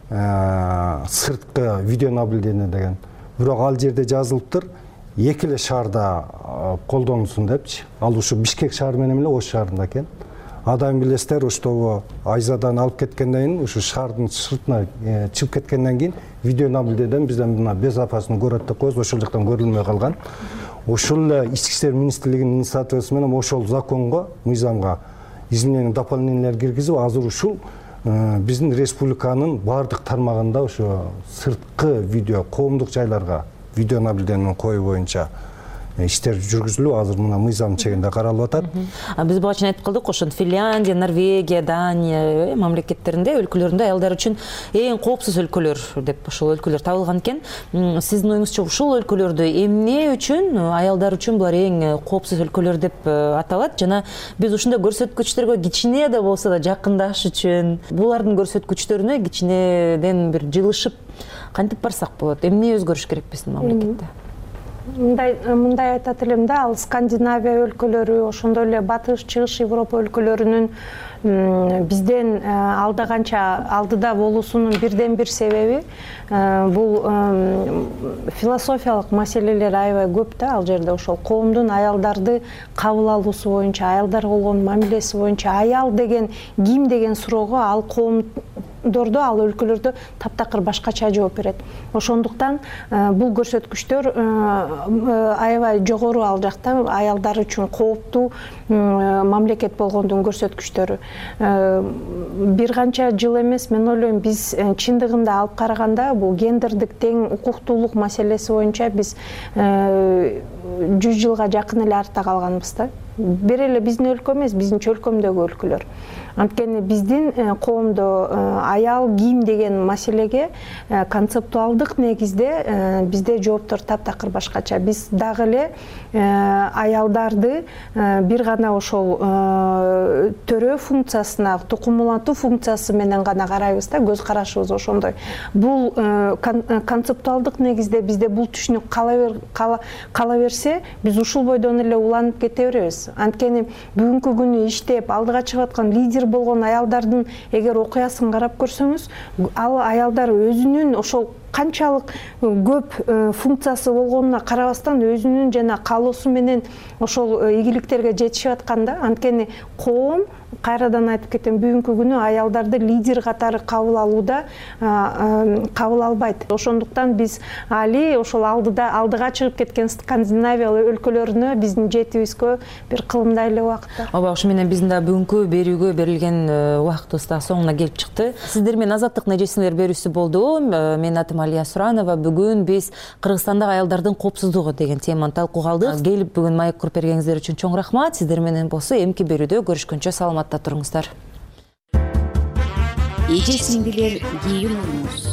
сырткы видеонаблюдение деген. Бирок ал жерде жазылыптыр, эки эле шаарда колдонулсун депчи. Ал ушу Бишкек шаары менен эле Ош шаарында экен. Адам билесиздер, ушту Айзадан алып кеткенден кийин, ушу шаардын сыртына чыгып кеткенден кийин видеонаблюдениеден бизден мына безопасный город деп коебуз, ошол жактан көрүлмөй калган. Ошол эле ички иштер министрлигинин инициативасы менен ошол законго, мыйзамга изменение дополнениялар киргизип, азыр ушул биздин республиканын баардык тармагында ошо сырткы видео, коомдук жайларга видеонаблюдение коюу боюнча иштер жүргүзүлүп азыр мына мыйзам чегинде каралып атат. Биз буга чейин айтып калдык, ошон Финляндия, Норвегия, Дания мамлекеттеринде, өлкөлөрүндө аялдар үчүн эң коопсуз өлкөлөр деп ошол өлкөлөр табылган экен. Сиздин оюңузча ушул өлкөлөрдө эмне үчүн аялдар үчүн булар эң коопсуз өлкөлөр деп аталат жана биз ушундай көрсөткүчтөргө кичине да болсо да жакындаш үчүн булардын көрсөткүчтөрүнө кичинеден бир жылышып кантип барсак болот? Эмне өзгөрүш керек биздин мамлекетте? Мындай мындай айтат элем да, ал Скандинавия өлкөлөрү, ошондой эле Батыш, Чыгыш Европа өлкөлөрүнүн бизден алдаганча алдыда болуусунун бирден бир себеби бул философиялык маселелер аябай көп да ал жерде. Ошол коомдун аялдарды кабыл алуусу боюнча, аялдарга болгон мамилеси боюнча, аял деген ким деген суроого ал коомдордо, ал өлкөлөрдө таптакыр башкача жооп берет. Ошондуктан бул көрсөткүчтөр аябай жогору ал жакта, аялдар үчүн кооптуу мамлекет болгондун көрсөткүчтөрү. Бир канча жыл эмес, мен ойлойм, биз чындыгында алып караганда бул гендердик тең укуктуулук маселеси боюнча биз жүз жылга жакын эле артта калганбыз да. Бир эле биздин өлкө эмес, биздин чөлкөмдөгү өлкөлөр. Анткени биздин коомдо аял ким деген маселеге концептуалдык негизде бизде жооптор таптакыр башкача. Биз дагы эле аялдарды бир гана ошол төрөө функциясына, тукум улантуу функциясы менен гана карайбыз да, көз карашыбыз ошондой. Бул концептуалдык негизде бизде бул түшүнүк кала берсе, биз ушул бойдон эле уланып кете беребиз. Анткени бүгүнкү күнү иштеп алдыга чыгып аткан лидер болгон аялдардын эгер окуясын карап көрсөңүз, ал аялдар өзүнүн ошол канчалык көп функциясы болгонуна карабастан өзүнүн жана каалоосу менен ошол ийгиликтерге жетишип аткан да. Анткени коом, кайрадан айтып кетем, бүгүнкү күнү аялдарды лидер катары кабыл алууда кабыл албайт. Ошондуктан биз али ошол алдыда алдыга чыгып кеткен Скандинавия өлкөлөрүнө биздин жетүүбүзгө бир кылымдай эле убакыт бар. Ооба, ошо менен биздин да бүгүнкү берүүгө берилген убактыбыз да соңуна келип чыкты. Сиздер менен Азаттык нежесиңер берүүсү болду. Мен атым Алия Суранова. Бүгүн биз Кыргызстандагы аялдардын коопсуздугу деген теманы талкууга алдык. Келип бүгүн маек куруп бергениңиздер үчүн чоң рахмат. Сиздер менен болсо эмки берүүдө көрүшкөнчө саламатта туруңуздар. Эже сиңдилер, кийин уруңуз.